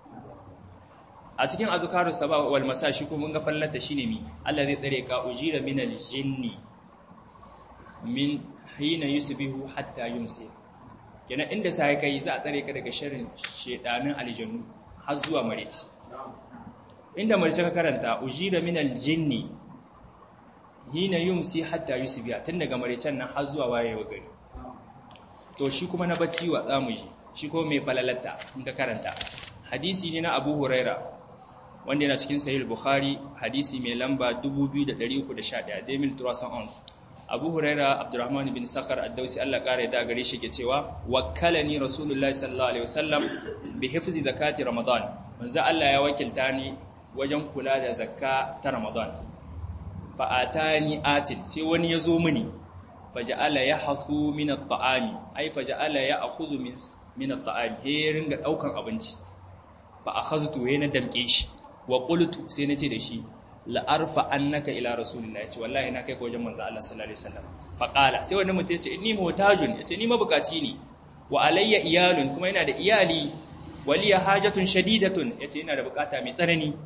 A cikin azkarus sabah wal masa shi ko mun ga fallata shine mi Allah zai tsare ka ujira minal jinni min hina yusbihu hatta yumsi. Kenan inda sai kai za a tsare ka daga sharrin shedanin aljannu har zuwa marici. Inda marici ka karanta ujira minal jinni hina yumsi hatta yusbiha tun daga maricen nan har zuwa wayewa gari. To shi kuma na bacci wa zamu yi shi ko mai falalatta in ka karanta hadisi ne na Abu Huraira wanda yana cikin Sahih Bukhari hadisi mai lamba dubu biyu da ɗari uku da sha ɗaya deux mille trois cent onze. Abu Huraira Abdurrahman bin Sakhar ad-Dawsi Allah kare da gare shi ke cewa wakkalani Rasulullahi sallallahu alaihi wasallam bi hifzi zakati Ramadan. Manzo Allah ya wakilta ni wajen kula da zakka ta Ramadan. Fa atani atin sai wani yazo mini faja'ala yahfu min at-ta'ami ay faja'ala ya'khudhu min min at-ta'ami he ringa daukan abinci. Fa akhaztu he na damke shi wa qultu sai nace da shi la arfa annaka ila rasulillahi ce wallahi na kai ko wajen manzo Allah sallallahu alaihi wasallam fa qala sai wannan mutum yace inni mutajun yace ni mabukaci ne wa alayya iyalun kuma ina da iyali waliya hajatun shadidatun yace ina da bukata mai tsanani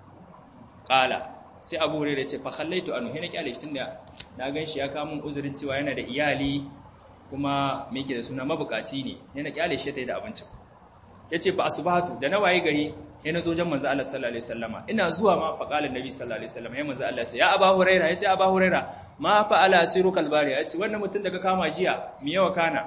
qala sai Abu Hurairah yace fa khallaitu anhu hina kyale shi tunda na ganshi ya kawo mun uzurin cewa yana da iyali kuma me yake da suna mabukaci ne yana kyale shi ta da abinci yace fa asbahatu da nawaye gari yana zo jan manzo Allah sallallahu alaihi wasallama ina zuwa ma fa qala annabi sallallahu alaihi wasallam ya manzo Allah ya ce ya Abu Hurairah yace Abu Hurairah ma fa ala sirukal bari yace wannan mutum daga kama jiya mi yawa kana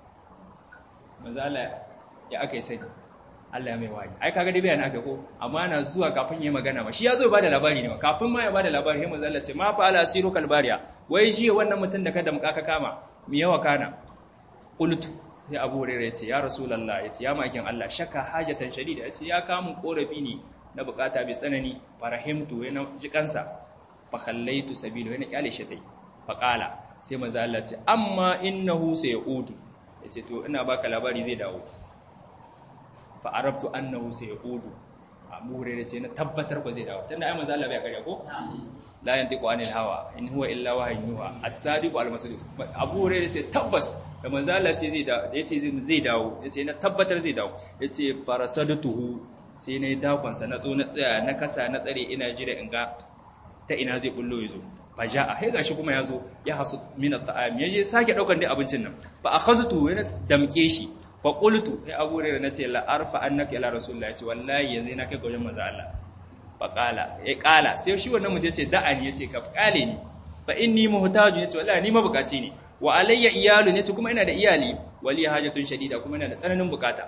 manzo Allah ya akai sai Allah ya mai wayi ai kaga dai bayani aka ko amma na zuwa kafin yayi magana ma shi yazo ya bada labari ne ma kafin ma ya bada labari sai manzo Allah ce ma fa ala sirukal bariya wai jiya wannan mutum da ka da muka kama mi yawa kana qultu sai Abu Hurairah ya ce ya Rasulullah ya ce ya makin Allah shakka hajatan shadida ya ce ya kamun korafi ne na bukata mai tsanani farahimtu yana jikansa fa khallaitu sabila yana kyale shi tai fa qala sai manzo Allah ce amma innahu sayudu ya ce to ina baka labari zai dawo fa arabtu annahu sayudu Abu Hurairah ce na tabbatar ba zai dawo tunda ai manzo Allah bai karya ko la yantiqu anil hawa in huwa illa wahyun yuha as-sadiqu al-masduq Abu Hurairah ce tabbas da manzo Allah ce zai dawo yace zai dawo yace na tabbatar zai dawo yace farasadtuhu sai nayi dakon sa na tso na tsaya na kasa na tsare ina jira in ga ta ina zai bullo yazo faja'a sai gashi kuma yazo ya hasu min at-ta'am yaje sake daukan dai abincin nan fa akhaztu yana damke shi fa qultu sai Abu Hurairah nace la arfa annaka ila rasulullahi yace wallahi yanzu na kai ga wajen manzo Allah fa qala eh qala sai shi wannan muje yace da'ani yace ka kale ni fa inni muhtaju yace wallahi ni mabukaci ne wa alayya iyalun yace kuma ina da iyali wali hajatun shadida kuma ina da tsananin bukata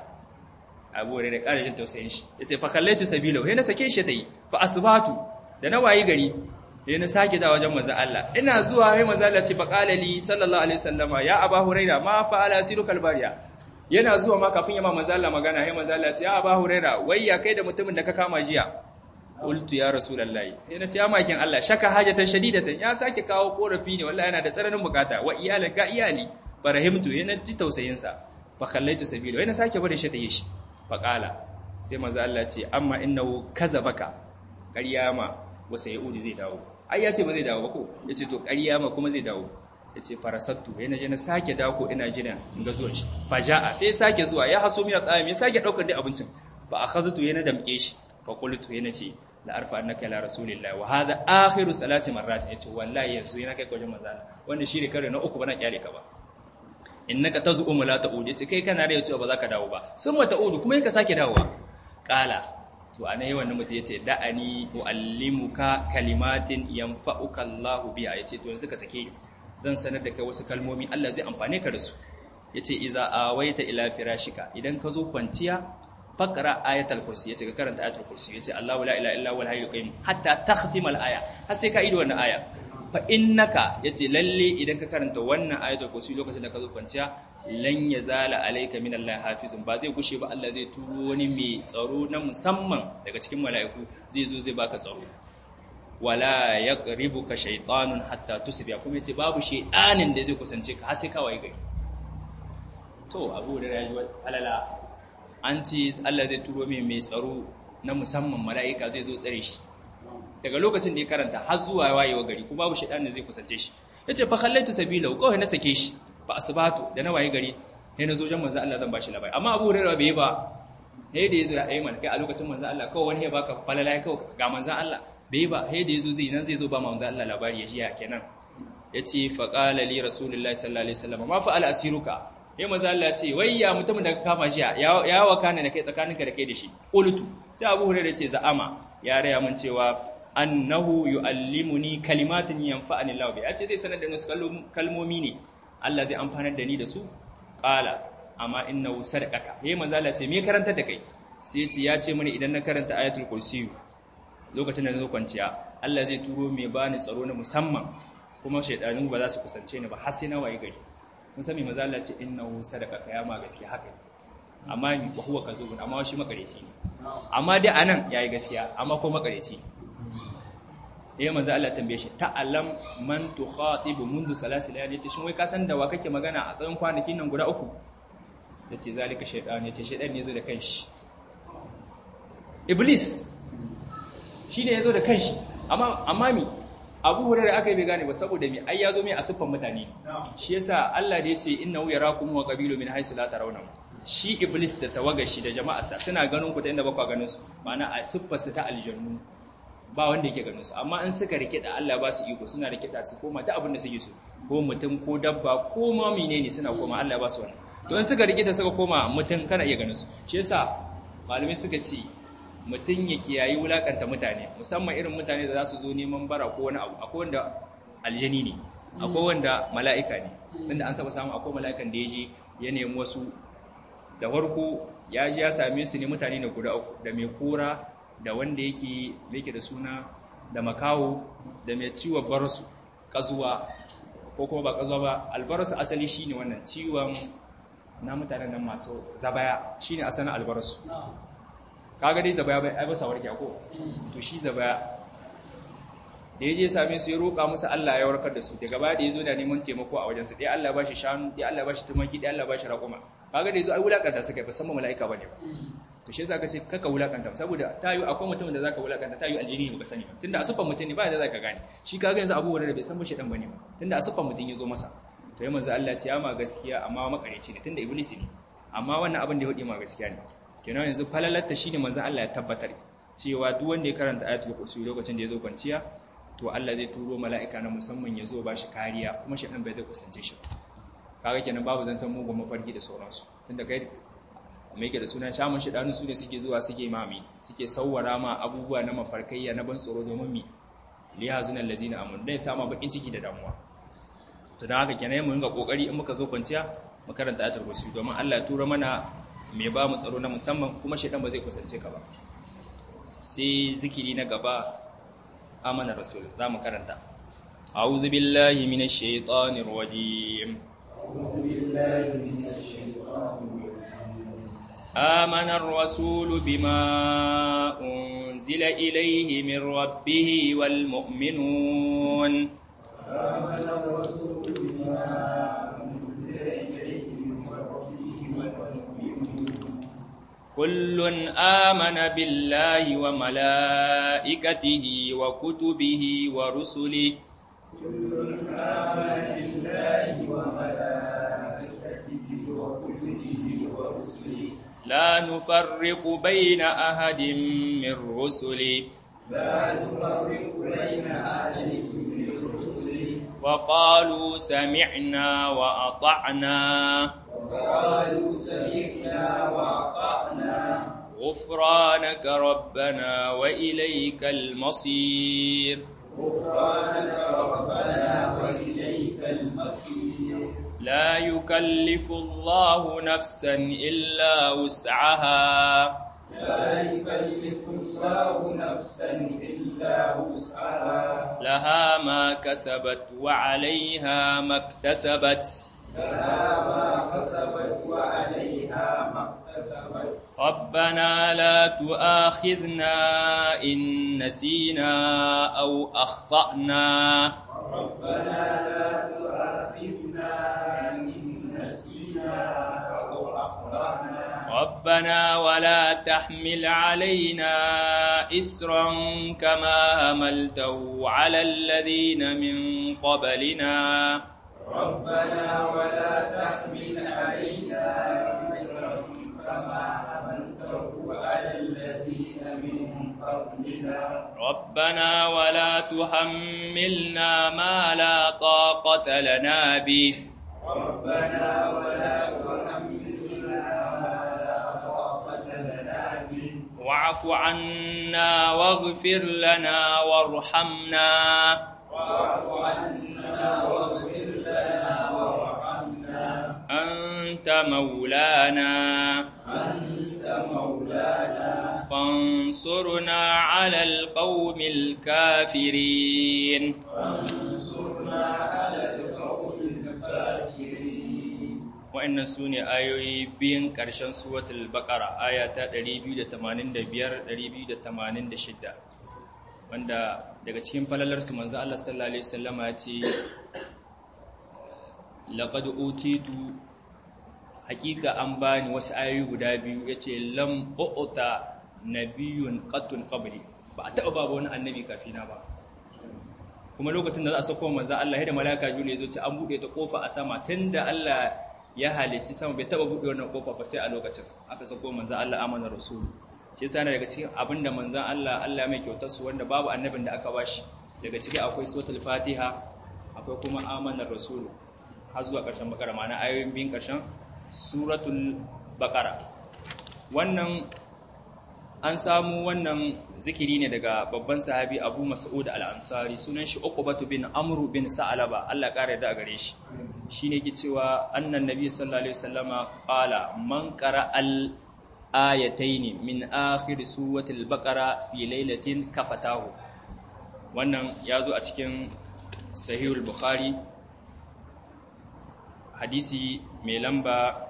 Abu Hurairah da ƙarashin tausayin shi yace fa kallaitu sabila sai na sake shi tayi fa asbatu da na wayi gari sai na sake da wajen manzo Allah ina zuwa sai manzo Allah ce fa qala li sallallahu alaihi wasallama ya Abu Hurairah ma fa'ala sirukal bariya yana zuwa ma kafin ya ma manzo Allah magana sai manzo Allah ce ya Abu Hurairah wai ya kai da mutumin da ka kama jiya qultu ya rasulullahi sai na ce ya makin Allah shaka hajatan shadidatan ya sake kawo korafi ne wallahi yana da tsananin bukata wa iyalan ga iyali farahimtu yana ji tausayin sa fa kallaitu sabila yana sake bare shi ta yi shi fa qala sai manzo Allah ce amma innahu kazabaka ƙaryama wasa ya'udi zai dawo ai ya ce ba zai dawo ba ko yace to ƙaryama kuma zai dawo yace farasattu yana je na sake dako ina jira in ga zuwan shi faja'a sai sake zuwa ya haso mina tsami ya sake daukar da abincin fa akhaztu yana damke shi fa qultu yana ce la arfa annaka la rasulillahi wa hadha akhiru salasi marrat yace wallahi yanzu yana kai kojin manzo Allah wannan shine kare na uku bana kyale ka ba innaka tazumu la ta'ud yace kai kana da yace ba za ka dawo ba sun mata udu kuma yaka sake dawowa qala to ana yi wannan mutum yace da'ani uallimuka kalimatin yanfa'uka Allahu biha yace to yanzu ka sake zan sanar da kai wasu kalmomi Allah zai amfane ka da su yace iza awaita ila firashika idan ka zo kwanciya faqra ayatul kursi yace ka karanta ayatul kursi yace Allahu la ilaha illa huwal hayyul qayyum hatta takhtima al-aya har sai ka ido wannan aya fa innaka yace lalle idan ka karanta wannan ayatul kursi lokacin da ka zo kwanciya lan yazala alayka min Allah hafizun ba zai gushe ba Allah zai turo wani mai tsaro na musamman daga cikin mala'iku zai zo zai baka tsaro wala yaqribuka shaytanun hatta tusbiya kuma yace babu shaydanin da zai kusance ka har sai ka waye gari to Abu da rayuwa alala an ce Allah zai turo mai mai tsaro na musamman mala'ika zai zo tsare shi daga lokacin da ya karanta har zuwa wayewa gari kuma babu shaydanin da zai kusance shi yace fa khallaitu sabila ko na sake shi fa asbatu da na waye gari sai na zo jan manzo Allah zan bashi labari amma Abu Hurairah bai ba sai da yazo ya ayyana kai a lokacin manzo Allah kawai wani ya baka falala kawai ga manzo Allah bai ba sai da yazo zai nan zai zo ba manzo Allah labari ya ji ya kenan yace fa qala li rasulullahi sallallahu alaihi wasallam ma fa'ala asiruka sai manzo Allah ya ce wai ya mutumin da ka kama jiya ya wakana da kai tsakaninka da kai da shi qultu sai Abu Hurairah ya ce za'ama ya raya mun cewa annahu yuallimuni kalimatin yanfa'ani Allah bi yace zai sanar da ni kalmomi ne Allah zai amfanar da ni da su qala amma innahu sadaqaka yayin manzo Allah ce me karanta da kai sai yace ya ce mini idan na karanta ayatul kursi lokacin da nazo kwanciya Allah zai turo me bani tsaro na musamman kuma shaydanu ba za su kusance ni ba har sai na waye gari mun sani manzo Allah ce innahu sadaqaka ya ma gaskiya haka amma ni ba huwa kazubun amma shi makareci ne amma dai anan yayi gaskiya amma ko makareci ne eh manzo Allah tambaye shi ta'allam man tukhatibu mundu salasi layali yace shin wai ka san da wa kake magana a tsawon kwanakin nan guda uku yace zalika shaytan yace shaytan ne yazo da kanshi iblis shine yazo da kanshi amma amma mi Abu Hurairah aka yi bai gane ba saboda mi ai yazo mai asufan mutane shi yasa Allah da yace innahu yarakum wa qabilu min haythu la tarawna shi iblis da tawagashi da jama'arsa suna ganin ku ta inda ba ku ganin su ma'ana a siffarsu ta aljannu ba wanda yake ganin su amma in suka rike da Allah ba su iko suna rike da su koma ta abin da suke so ko mutum ko dabba ko ma menene suna koma Allah ba su wannan to in suka rike ta suka koma mutum kana iya ganin su shi yasa malamai suka ce mutum ya kiyayi wulakanta mutane musamman irin mutane da za su zo neman bara ko wani abu akwai wanda aljani ne akwai wanda mala'ika ne tunda an saba samu akwai mala'ikan da yaje ya nemi wasu da farko ya ji ya same su ne mutane ne guda uku da mai kora da wanda yake yake da suna da makawo da mai ciwon barasu kazuwa ko kuma ba kazuwa ba albarasu asali shine wannan ciwon na mutanen nan masu zabaya shine asalin albarasu kaga dai zabaya bai ai ba sa warke ko to shi zabaya da yaje same su ya roƙa musu Allah ya warkar da su daga baya da yazo da neman taimako a wajen su dai Allah ba shi shanu dai Allah ba shi tumaki dai Allah ba shi raƙuma kaga da yazo ai wulakanta suka yi ba san mala'ika bane ba to shi yasa ka ce kaka wulakanta saboda tayu akwai mutumin da zaka wulakanta tayu aljini ne baka sani ba tunda asufan mutum ne ba da zaka gane shi kaga yanzu Abu Hurairah bai san ba shedan bane ba tunda asufan mutum yazo masa to yayin manzo Allah ya ce ya ma gaskiya amma makareci ne tunda iblis ne amma wannan abin da ya hudi ma gaskiya ne kenan yanzu falalatta shine manzo Allah ya tabbatar cewa duk wanda ya karanta ayatul kursi lokacin da yazo kwanciya to Allah zai turo mala'ika na musamman yazo ba shi kariya kuma shedan bai zai kusance shi kaga kenan babu zantan mugun mafarki da sauransu tunda kai mai yake da suna shamun shidanu su ne suke zuwa suke mami suke sauwara ma abubuwa na mafarkayya na ban tsoro domin mi lihazunan lazina amun dai sama bakin ciki da damuwa to dan haka kenan mun ga kokari in muka zo kwanciya mu karanta ayatul kursi domin Allah ya tura mana mai ba mu tsaro na musamman kuma shedan ba zai kusance ka ba sai zikiri na gaba amana rasul zamu karanta a'udhu billahi minash shaitanir rajim a'udhu billahi minash shaitanir آمن الرسول بما أنزل إليه من ربه والمؤمنون آمن الرسول بما أنزل إليه من ربه والمؤمنون كل آمن بالله وملائكته وكتبه ورسله كل آمن بالله وملائكته وكتبه ورسله لا نفرق بين أحد من رسله لا نفرق بين أحد من رسله وقالوا سمعنا وأطعنا وقالوا سمعنا وأطعنا غفرانك ربنا وإليك المصير غفرانك ربنا وإليك المصير لا يكلف الله نفسا إلا وسعها لا يكلف الله نفسا إلا وسعها لها ما كسبت وعليها ما اكتسبت لها ما كسبت وعليها ما اكتسبت ربنا لا تؤاخذنا إن نسينا أو أخطأنا ربنا لا تؤاخذنا إن نسينا أو أخطأنا ربنا ولا تحمل علينا إسرا كما حملته على الذين من قبلنا ربنا ولا تحمل علينا إسرا كما حملته على الذين من قبلنا ربنا ولا تحملنا ما لا طاقة لنا به ربنا ولا تحملنا ما لا طاقة لنا به واعف عنا واغفر لنا وارحمنا واعف عنا واغفر لنا وارحمنا أنت مولانا أنت مولانا فانصرنا على القوم الكافرين وانصرنا على القوم الكافرين wa'annan su ne ayoyi biyun ƙarshen suratul baqara aya ta ɗari biyu da tamanin da biyar ɗari biyu da tamanin da shida wanda daga cikin falalarsu manzo Allah sallallahu alaihi wasallama ya ce laqad utitu haqiqa an bani wasu ayoyi guda biyu yace lam u'ta nabiyyun qattun qabli ba a taɓa ba wani annabi kafina ba kuma lokacin da za a sako manzo Allah ya da malaka biyu ne yazo ce an bude ta kofa a sama tunda Allah ya halicci sama bai taba buɗe wannan kofa ba sai a lokacin aka sako manzon Allah amana rasul shi yasa daga cikin abinda manzon Allah Allah mai kyautar su wanda babu annabin da aka bashi daga ciki akwai suratul fatiha akwai kuma amana rasul har zuwa ƙarshen bakara ma'ana ayoyin bin ƙarshen suratul baqara wannan an samu wannan zikiri ne daga babban sahabi Abu Mas'ud al-Ansari sunan shi Uqbah bin Amr bin Sa'laba Allah ya kare da gare shi shine yake cewa annan nabi sallallahu alaihi wasallama qala man qara al ayatayn min akhir suratul baqara fi lailatin kafatahu wannan yazo a cikin sahihul bukhari hadisi mai lamba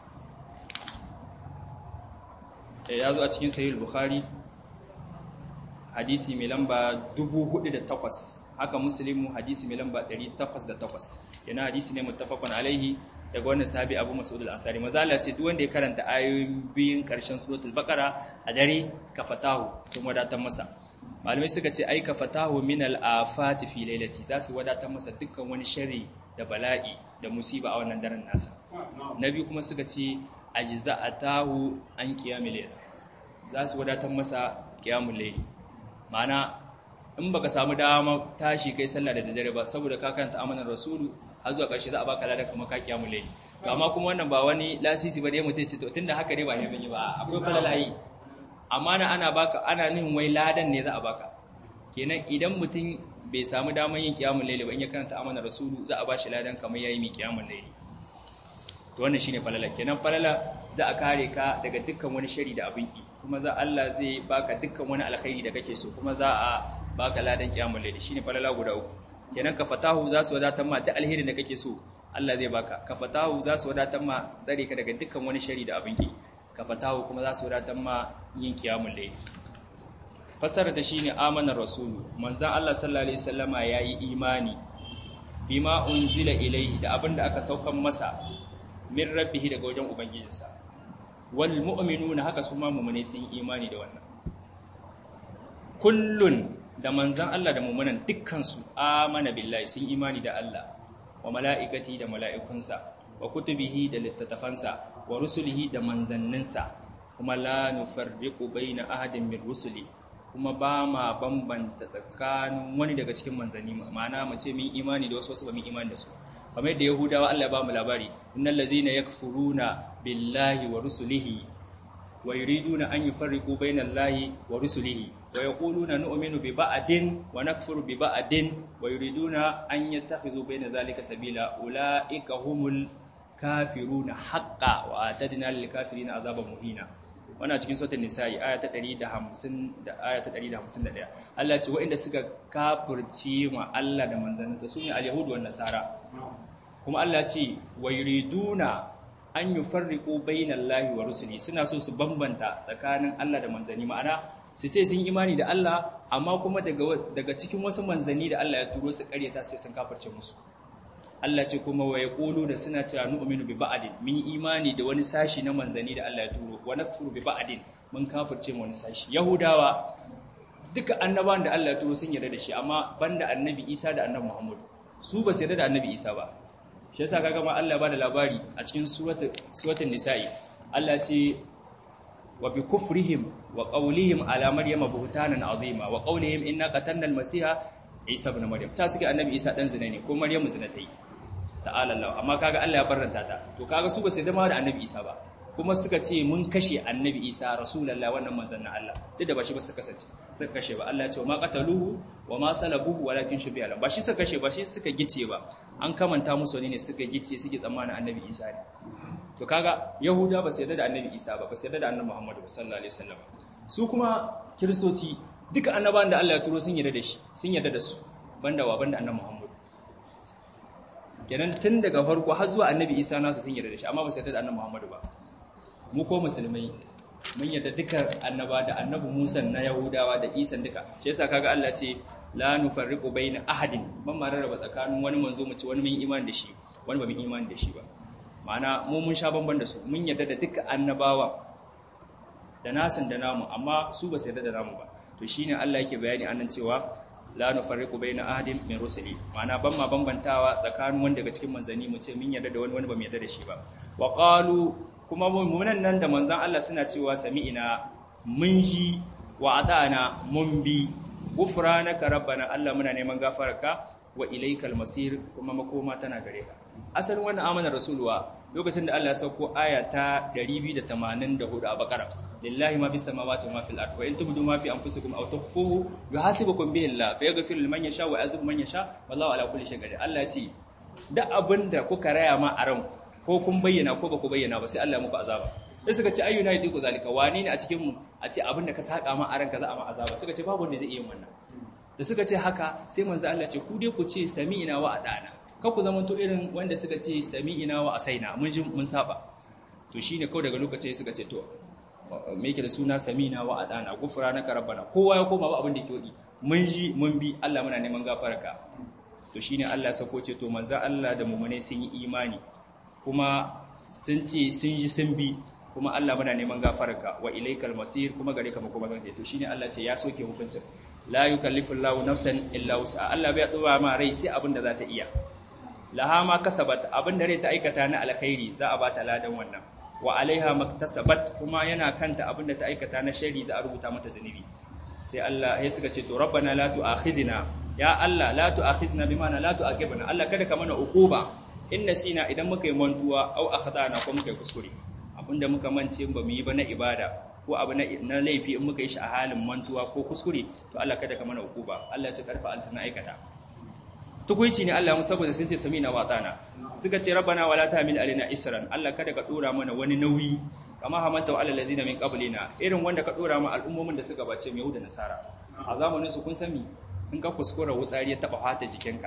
yazo a cikin sahihul bukhari hadisi mai lamba dubu hudu da takwas haka muslimu hadisi mai lamba ɗari takwas da takwas yana hadisi ne muttafaqun alaihi daga wannan sahabi Abu Mas'ud al-Ansari manzo Allah ce duk wanda ya karanta ayoyin biyun karshen suratul Baqara a dare kafatahu sun wadatar masa malamai suka ce ai kafatahu min al-afati fi lailati za su wadatar masa dukkan wani sharri da bala'i da musiba a wannan daren nasa nabi kuma suka ce ajza'atahu an qiyamil layl za su wadatar masa qiyamul layl ma'ana in baka samu dama tashi kai sallah da daddare ba saboda ka karanta amanar rasulu har zuwa ƙarshe za a baka ladan kamar ka kiyamu layli to amma kuma wannan ba wani lasisi ba da mutum ce to tunda haka dai ba ne bane ba akwai falalai amma na ana baka ana nihin wai ladan ne za a baka kenan idan mutum bai samu damar yin kiyamu layli ba in ya karanta amanar rasulu za a bashi ladan kamar yayi mi kiyamu layli to wannan shine falala kenan falala za a kare ka daga dukkan wani shari da abin ki kuma za Allah zai baka dukkan wani alkhairi da kake so kuma za a baka ladan kiyamul layli shine falala guda uku kenan ka fatahu za su wadatar ma duk alherin da kake so Allah zai baka ka fatahu za su wadatar ma tsare ka daga dukkan wani shari da abin ki ka fatahu kuma za su wadatar ma yin kiyamul layli fasara da shine amanar rasulu manzon Allah sallallahu alaihi wasallama yayi imani bima unzila ilayhi da abinda aka saukan masa min rabbihi daga wajen ubangijinsa wal mu'minuna haka su ma mu'mine sun imani da wannan kullun da manzan Allah da mu'minan dukkan su amana billahi sun imani da Allah wa mala'ikati da mala'ikunsa wa kutubihi da littattafansa wa rusulihi da manzanninsa kuma la nufarriqu baina ahadin min rusuli kuma ba ma bambanta tsakanin wani daga cikin manzanni ma'ana mu ce mun imani da wasu wasu ba mun imani da su kamar yadda Yahudawa Allah ya ba mu labari innal ladzina yakfuruna billahi wa rusulihi wa yuriduna an yufarriqu bainallahi wa rusulihi wa yaquluna nu'minu bi ba'din wa nakfuru bi ba'din wa yuriduna an yattakhizu baina zalika sabila ulaika humul kafiruna haqqan wa atadna lil kafirina azaban muhina wannan cikin suratul nisa'i aya ta ɗari da hamsin da aya ta ɗari da hamsin da ɗaya Allah ce waɗanda suka kafirce ma Allah da manzanninsa sune al-yahudu wan nasara kuma Allah ce wa yuriduna an yufarriqu bainallahi wa rusuli suna so su bambanta tsakanin Allah da manzanni ma'ana su ce sun imani da Allah amma kuma daga daga cikin wasu manzanni da Allah ya turo su ƙaryata sai sun kafirce musu Allah ce kuma wa yaqulu da suna cewa nu'minu bi ba'din min imani da wani sashi na manzanni da Allah ya turo wa nakfuru bi ba'din mun kafirce mu wani sashi yahudawa duka annabawan da Allah ya turo sun yarda da shi amma banda annabi Isa da annabi Muhammad su ba su yarda da annabi Isa ba shi yasa kaga ma Allah ba da labari a cikin suratul suratul nisa'i Allah ce wa bi kufrihim wa qawlihim ala maryama buhtanan azima wa qawlihim inna qatalna al-masiha Isa ibn Maryam ta suke annabi Isa dan zina ne ko Maryamu zina tai ta'ala Allah amma kaga Allah ya barranta ta to kaga su ba su dama da annabi Isa ba kuma suka ce mun kashe annabi Isa rasulullahi wannan manzon na Allah duk da ba shi ba suka kasance suka kashe ba Allah ya ce wa ma qataluhu wa ma salabuhu walakin shubiha lahu ba shi suka kashe ba shi suka gice ba an kamanta musu ne suka gice suke tsammanin annabi Isa ne to kaga yahuda ba su yarda da annabi Isa ba ba su yarda da annabi Muhammad sallallahu alaihi wasallam su kuma kiristoci duka annabawan da Allah ya turo sun yarda da shi sun yarda da su banda wa banda annabi Muhammad kenan tun daga farko har zuwa annabi Isa nasu sun yarda da shi amma ba su yarda da annabi Muhammad ba mu ko musulmai mun yarda duka annaba da annabi Musa na Yahudawa da Isa duka shi yasa kaga Allah ce la nufarriqu baina ahadin ban ma rarraba tsakanin wani manzo mu ce wani mun imani da shi wani ba mun imani da shi ba ma'ana mu mun sha bamban da su mun yarda da duka annabawa da nasin da namu amma su ba su yarda da namu ba to shine Allah yake bayani anan cewa la nufarriqu baina ahadin min rusuli ma'ana ban ma bambantawa tsakanin wanda daga cikin manzanni mu ce mun yarda da wani wani ba mu yarda da shi ba wa qalu kuma mu'minan nan da manzon Allah suna cewa sami'ina mun ji wa ata'ana mun bi gufranaka rabbana Allah muna neman gafararka wa ilaikal masir kuma makoma tana gare ka asalin wannan amana rasulullah lokacin da Allah ya sauko aya ta ɗari biyu da tamanin da hudu a bakara lillahi ma bis samawati wa ma fil ardi wa in tubdu ma fi anfusikum aw tukhfuhu yuhasibukum bihi Allah fa yaghfiru liman yasha wa yu'adhibu man yasha wallahu ala kulli shay'in qadir Allah ya ce da abinda kuka raya ma a ranku ko kun bayyana ko ba ku bayyana ba sai Allah ya muku azaba sai suka ce ayyuna yadiku zalika wani ne a cikin mu a ce abinda ka saka ma a ranka za a ma azaba suka ce babu wanda zai iya yin wannan da suka ce haka sai manzo Allah ce ku dai ku ce sami'ina wa adana ka ku zamanto irin wanda suka ce sami'ina wa asaina mun ji mun saba to shine kawai daga lokacin suka ce to me yake da suna sami'ina wa adana gufranaka rabbana kowa ya koma ba abin da yake wadi mun ji mun bi Allah muna neman gafararka to shine Allah ya sako ce to manzo Allah da mu'mine sun yi imani kuma sun ci sun ji sun bi kuma Allah muna neman gafararka wa ilaikal masir kuma gare ka makoma zan to shine Allah ce ya soke hukuncin la yukallifu Allahu nafsan illa wus'a Allah bai tsora ma rai sai abin da za ta iya laha ma kasabat abin da rai ta aikata na alkhairi za a bata ladan wannan wa alaiha maktasabat kuma yana kanta abin da ta aikata na shari za a rubuta mata zunubi sai Allah ya suka ce to rabbana la tu'akhizna ya Allah la tu'akhizna bima la tu'aqibna Allah kada ka mana uquba in nasina idan muka yi mantuwa au akhdana ko muka yi kuskure abinda muka mance ba mu yi ba na ibada ko abu na laifi in muka yi shi a halin mantuwa ko kuskure to Allah kada ka mana uquba Allah ya ce karfa altana aikata tukuici ne Allah mu saboda sun ce samina wa atana suka ce rabbana wala tahmil alaina isran Allah kada ka dora mana wani nauyi kama hamanta wa alal ladzina min qablina irin wanda ka dora ma al'ummomin da suka bace Yahuda da Nasara a zamanin su kun sami in ka kuskura wutsari ya taba fata jikinka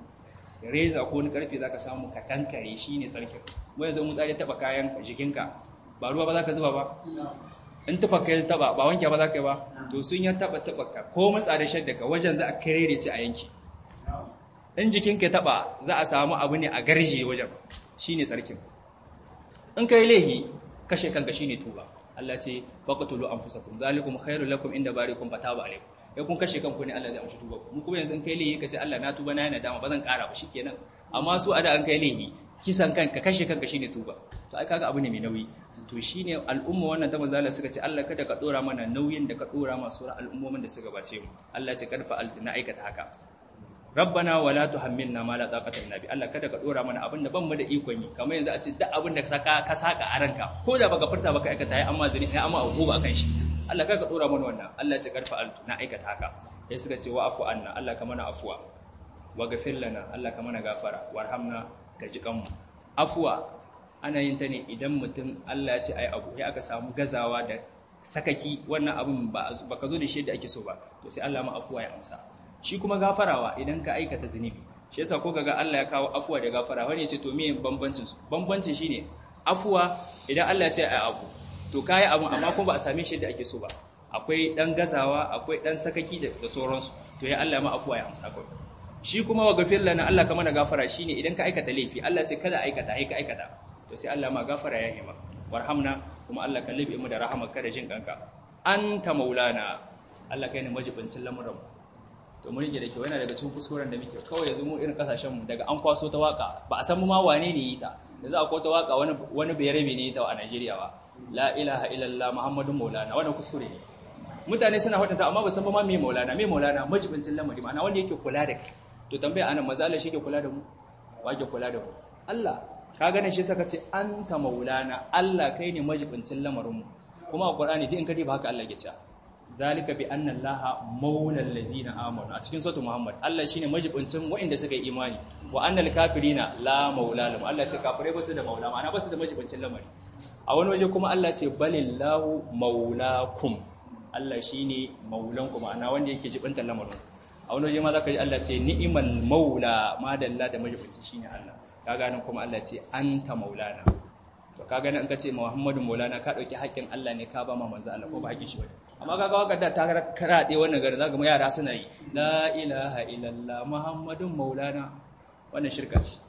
reza ko wani karfe zaka samu ka tankare shine tsarkin mu yanzu wutsari ya taba kayan jikinka ba ruwa ba zaka zuba ba in tufa kai taba ba wanke ba zaka yi ba to sun ya taba taba ka ko mutsa da shadda ka wajen za a karere ci a yanki in jikinka taba za a samu abu ne a garje wajen shine tsarkin in kai lehi kashe kanka shine tuba Allah ce faqtulu anfusakum zalikum khairul lakum inda barikum fataba alaykum ya kun kashe kanku ne Allah zai amshi tuba mu kuma yanzu in kai lehi kace Allah na tuba na yana dama bazan kara ba shikenan amma su ada an kai lehi kisan kanka kashe kanka shine tuba to ai kaga abu ne mai nauyi to shine al'umma wannan ta manzala suka ce Allah kada ka dora mana nauyin da ka dora masu al'ummomin da suka bace mu Allah ce karfa altina aikata haka rabbana wala tuhammilna ma la taqata lana bi Allah kada ka dora mana abin da ban mu da ikon yi kamar yanzu a ce duk abin da ka saka ka saka a ranka ko da baka furta baka aikata ai amma zini ai amma uquba akan shi Allah kada ka dora mana wannan Allah ya ce karfa altu na aikata haka sai suka ce wa afu anna Allah ka mana afwa wa ghafir lana Allah ka mana gafara warhamna ka ji kanmu afwa ana yin ta ne idan mutum Allah ya ce ai abu sai aka samu gazawa da sakaki wannan abin ba baka zo da shi yadda ake so ba to sai Allah ma afwa ya amsa shi kuma gafarawa idan ka aikata zunubi shi yasa ko kaga Allah ya kawo afwa da gafara wani ya ce to me bambancin su bambancin shine afwa idan Allah ya ce ai abu to kai abu amma kuma ba a same shi yadda ake so ba akwai dan gazawa akwai dan sakaki da, da sauransu to ya Allah ma afwa ya amsa kawai shi kuma wa gafir lana Allah ka mana gafara shine idan ka aikata laifi Allah ce kada aikata ai ka aikata to sai Allah ma gafara ya hima warhamna kuma Allah ka libe mu da rahamarka da jin kanka anta maulana Allah kai ne majibincin lamuran to mun rike da kyau yana daga cikin kuskuren da muke kawai yanzu mu irin kasashen mu daga an kwaso ta waka ba a san mu ma wane ne yi ta yanzu akwai ta waka wani wani bayarabe ne yi ta a Najeriya ba la ilaha illallah muhammadun maulana wannan kuskure ne mutane suna hadanta amma ba san ba ma me maulana me maulana majibincin lamari ma'ana wanda yake kula da kai to tambaya anan maza Allah shi ke kula da mu wa ke kula da mu Allah ka gane shi saka ce anta maulana Allah kai ne majibincin lamarin mu kuma a Qur'ani din kadi ba haka Allah ya ce zalika bi anna allaha maulal ladzina amanu a cikin suratul muhammad Allah shine majibincin waɗanda suka yi imani wa annal kafirina la maula lahum Allah ce kafirai ba su da maula ma'ana ba su da majibincin lamari a wani waje kuma Allah ce balillahu maulakum Allah shine maulan ku ma'ana wanda yake jibintar lamarin a wani waje ma zaka ji Allah ce ni'mal maula madalla da majibinci shine Allah kaga nan kuma Allah ce anta maulana to kaga nan in ka ce Muhammadu maulana ka dauki haƙƙin Allah ne ka ba ma manzo Allah ko ba haƙƙin shi bane amma kaga wakar da ta karade wannan garin zaka ga yara suna yi la ilaha illallah Muhammadun maulana wannan shirka ce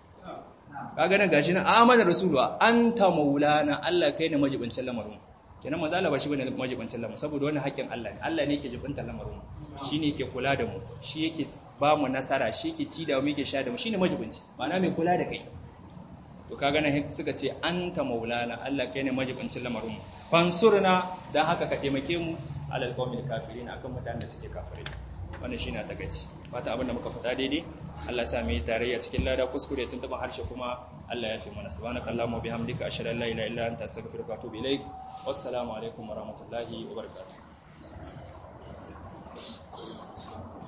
kaga nan gashi nan amana rasulullah anta maulana Allah kai ne majibincin lamarin kenan manzo Allah ba shi bane majibincin lamarin saboda wannan haƙƙin Allah ne Allah ne yake jibinta lamarin shine yake kula da mu shi yake ba mu nasara shi yake ci da mu yake sha da mu shine majibinci ma'ana mai kula da kai to kaga nan suka ce anta maulana Allah kai ne majibincin lamarin mu fansurna dan haka ka taimake mu alal qawmil kafirin akan mutanen da suke kafirai wannan shine takeici fata abinda muka fada daidai Allah ya sa mu yi tarayya cikin lada kuskure tun taba harshe kuma Allah ya fi mana subhanakallahumma bihamdika ashhadu an la ilaha illa anta astaghfiruka wa atubu ilaik wassalamu alaikum warahmatullahi wabarakatuh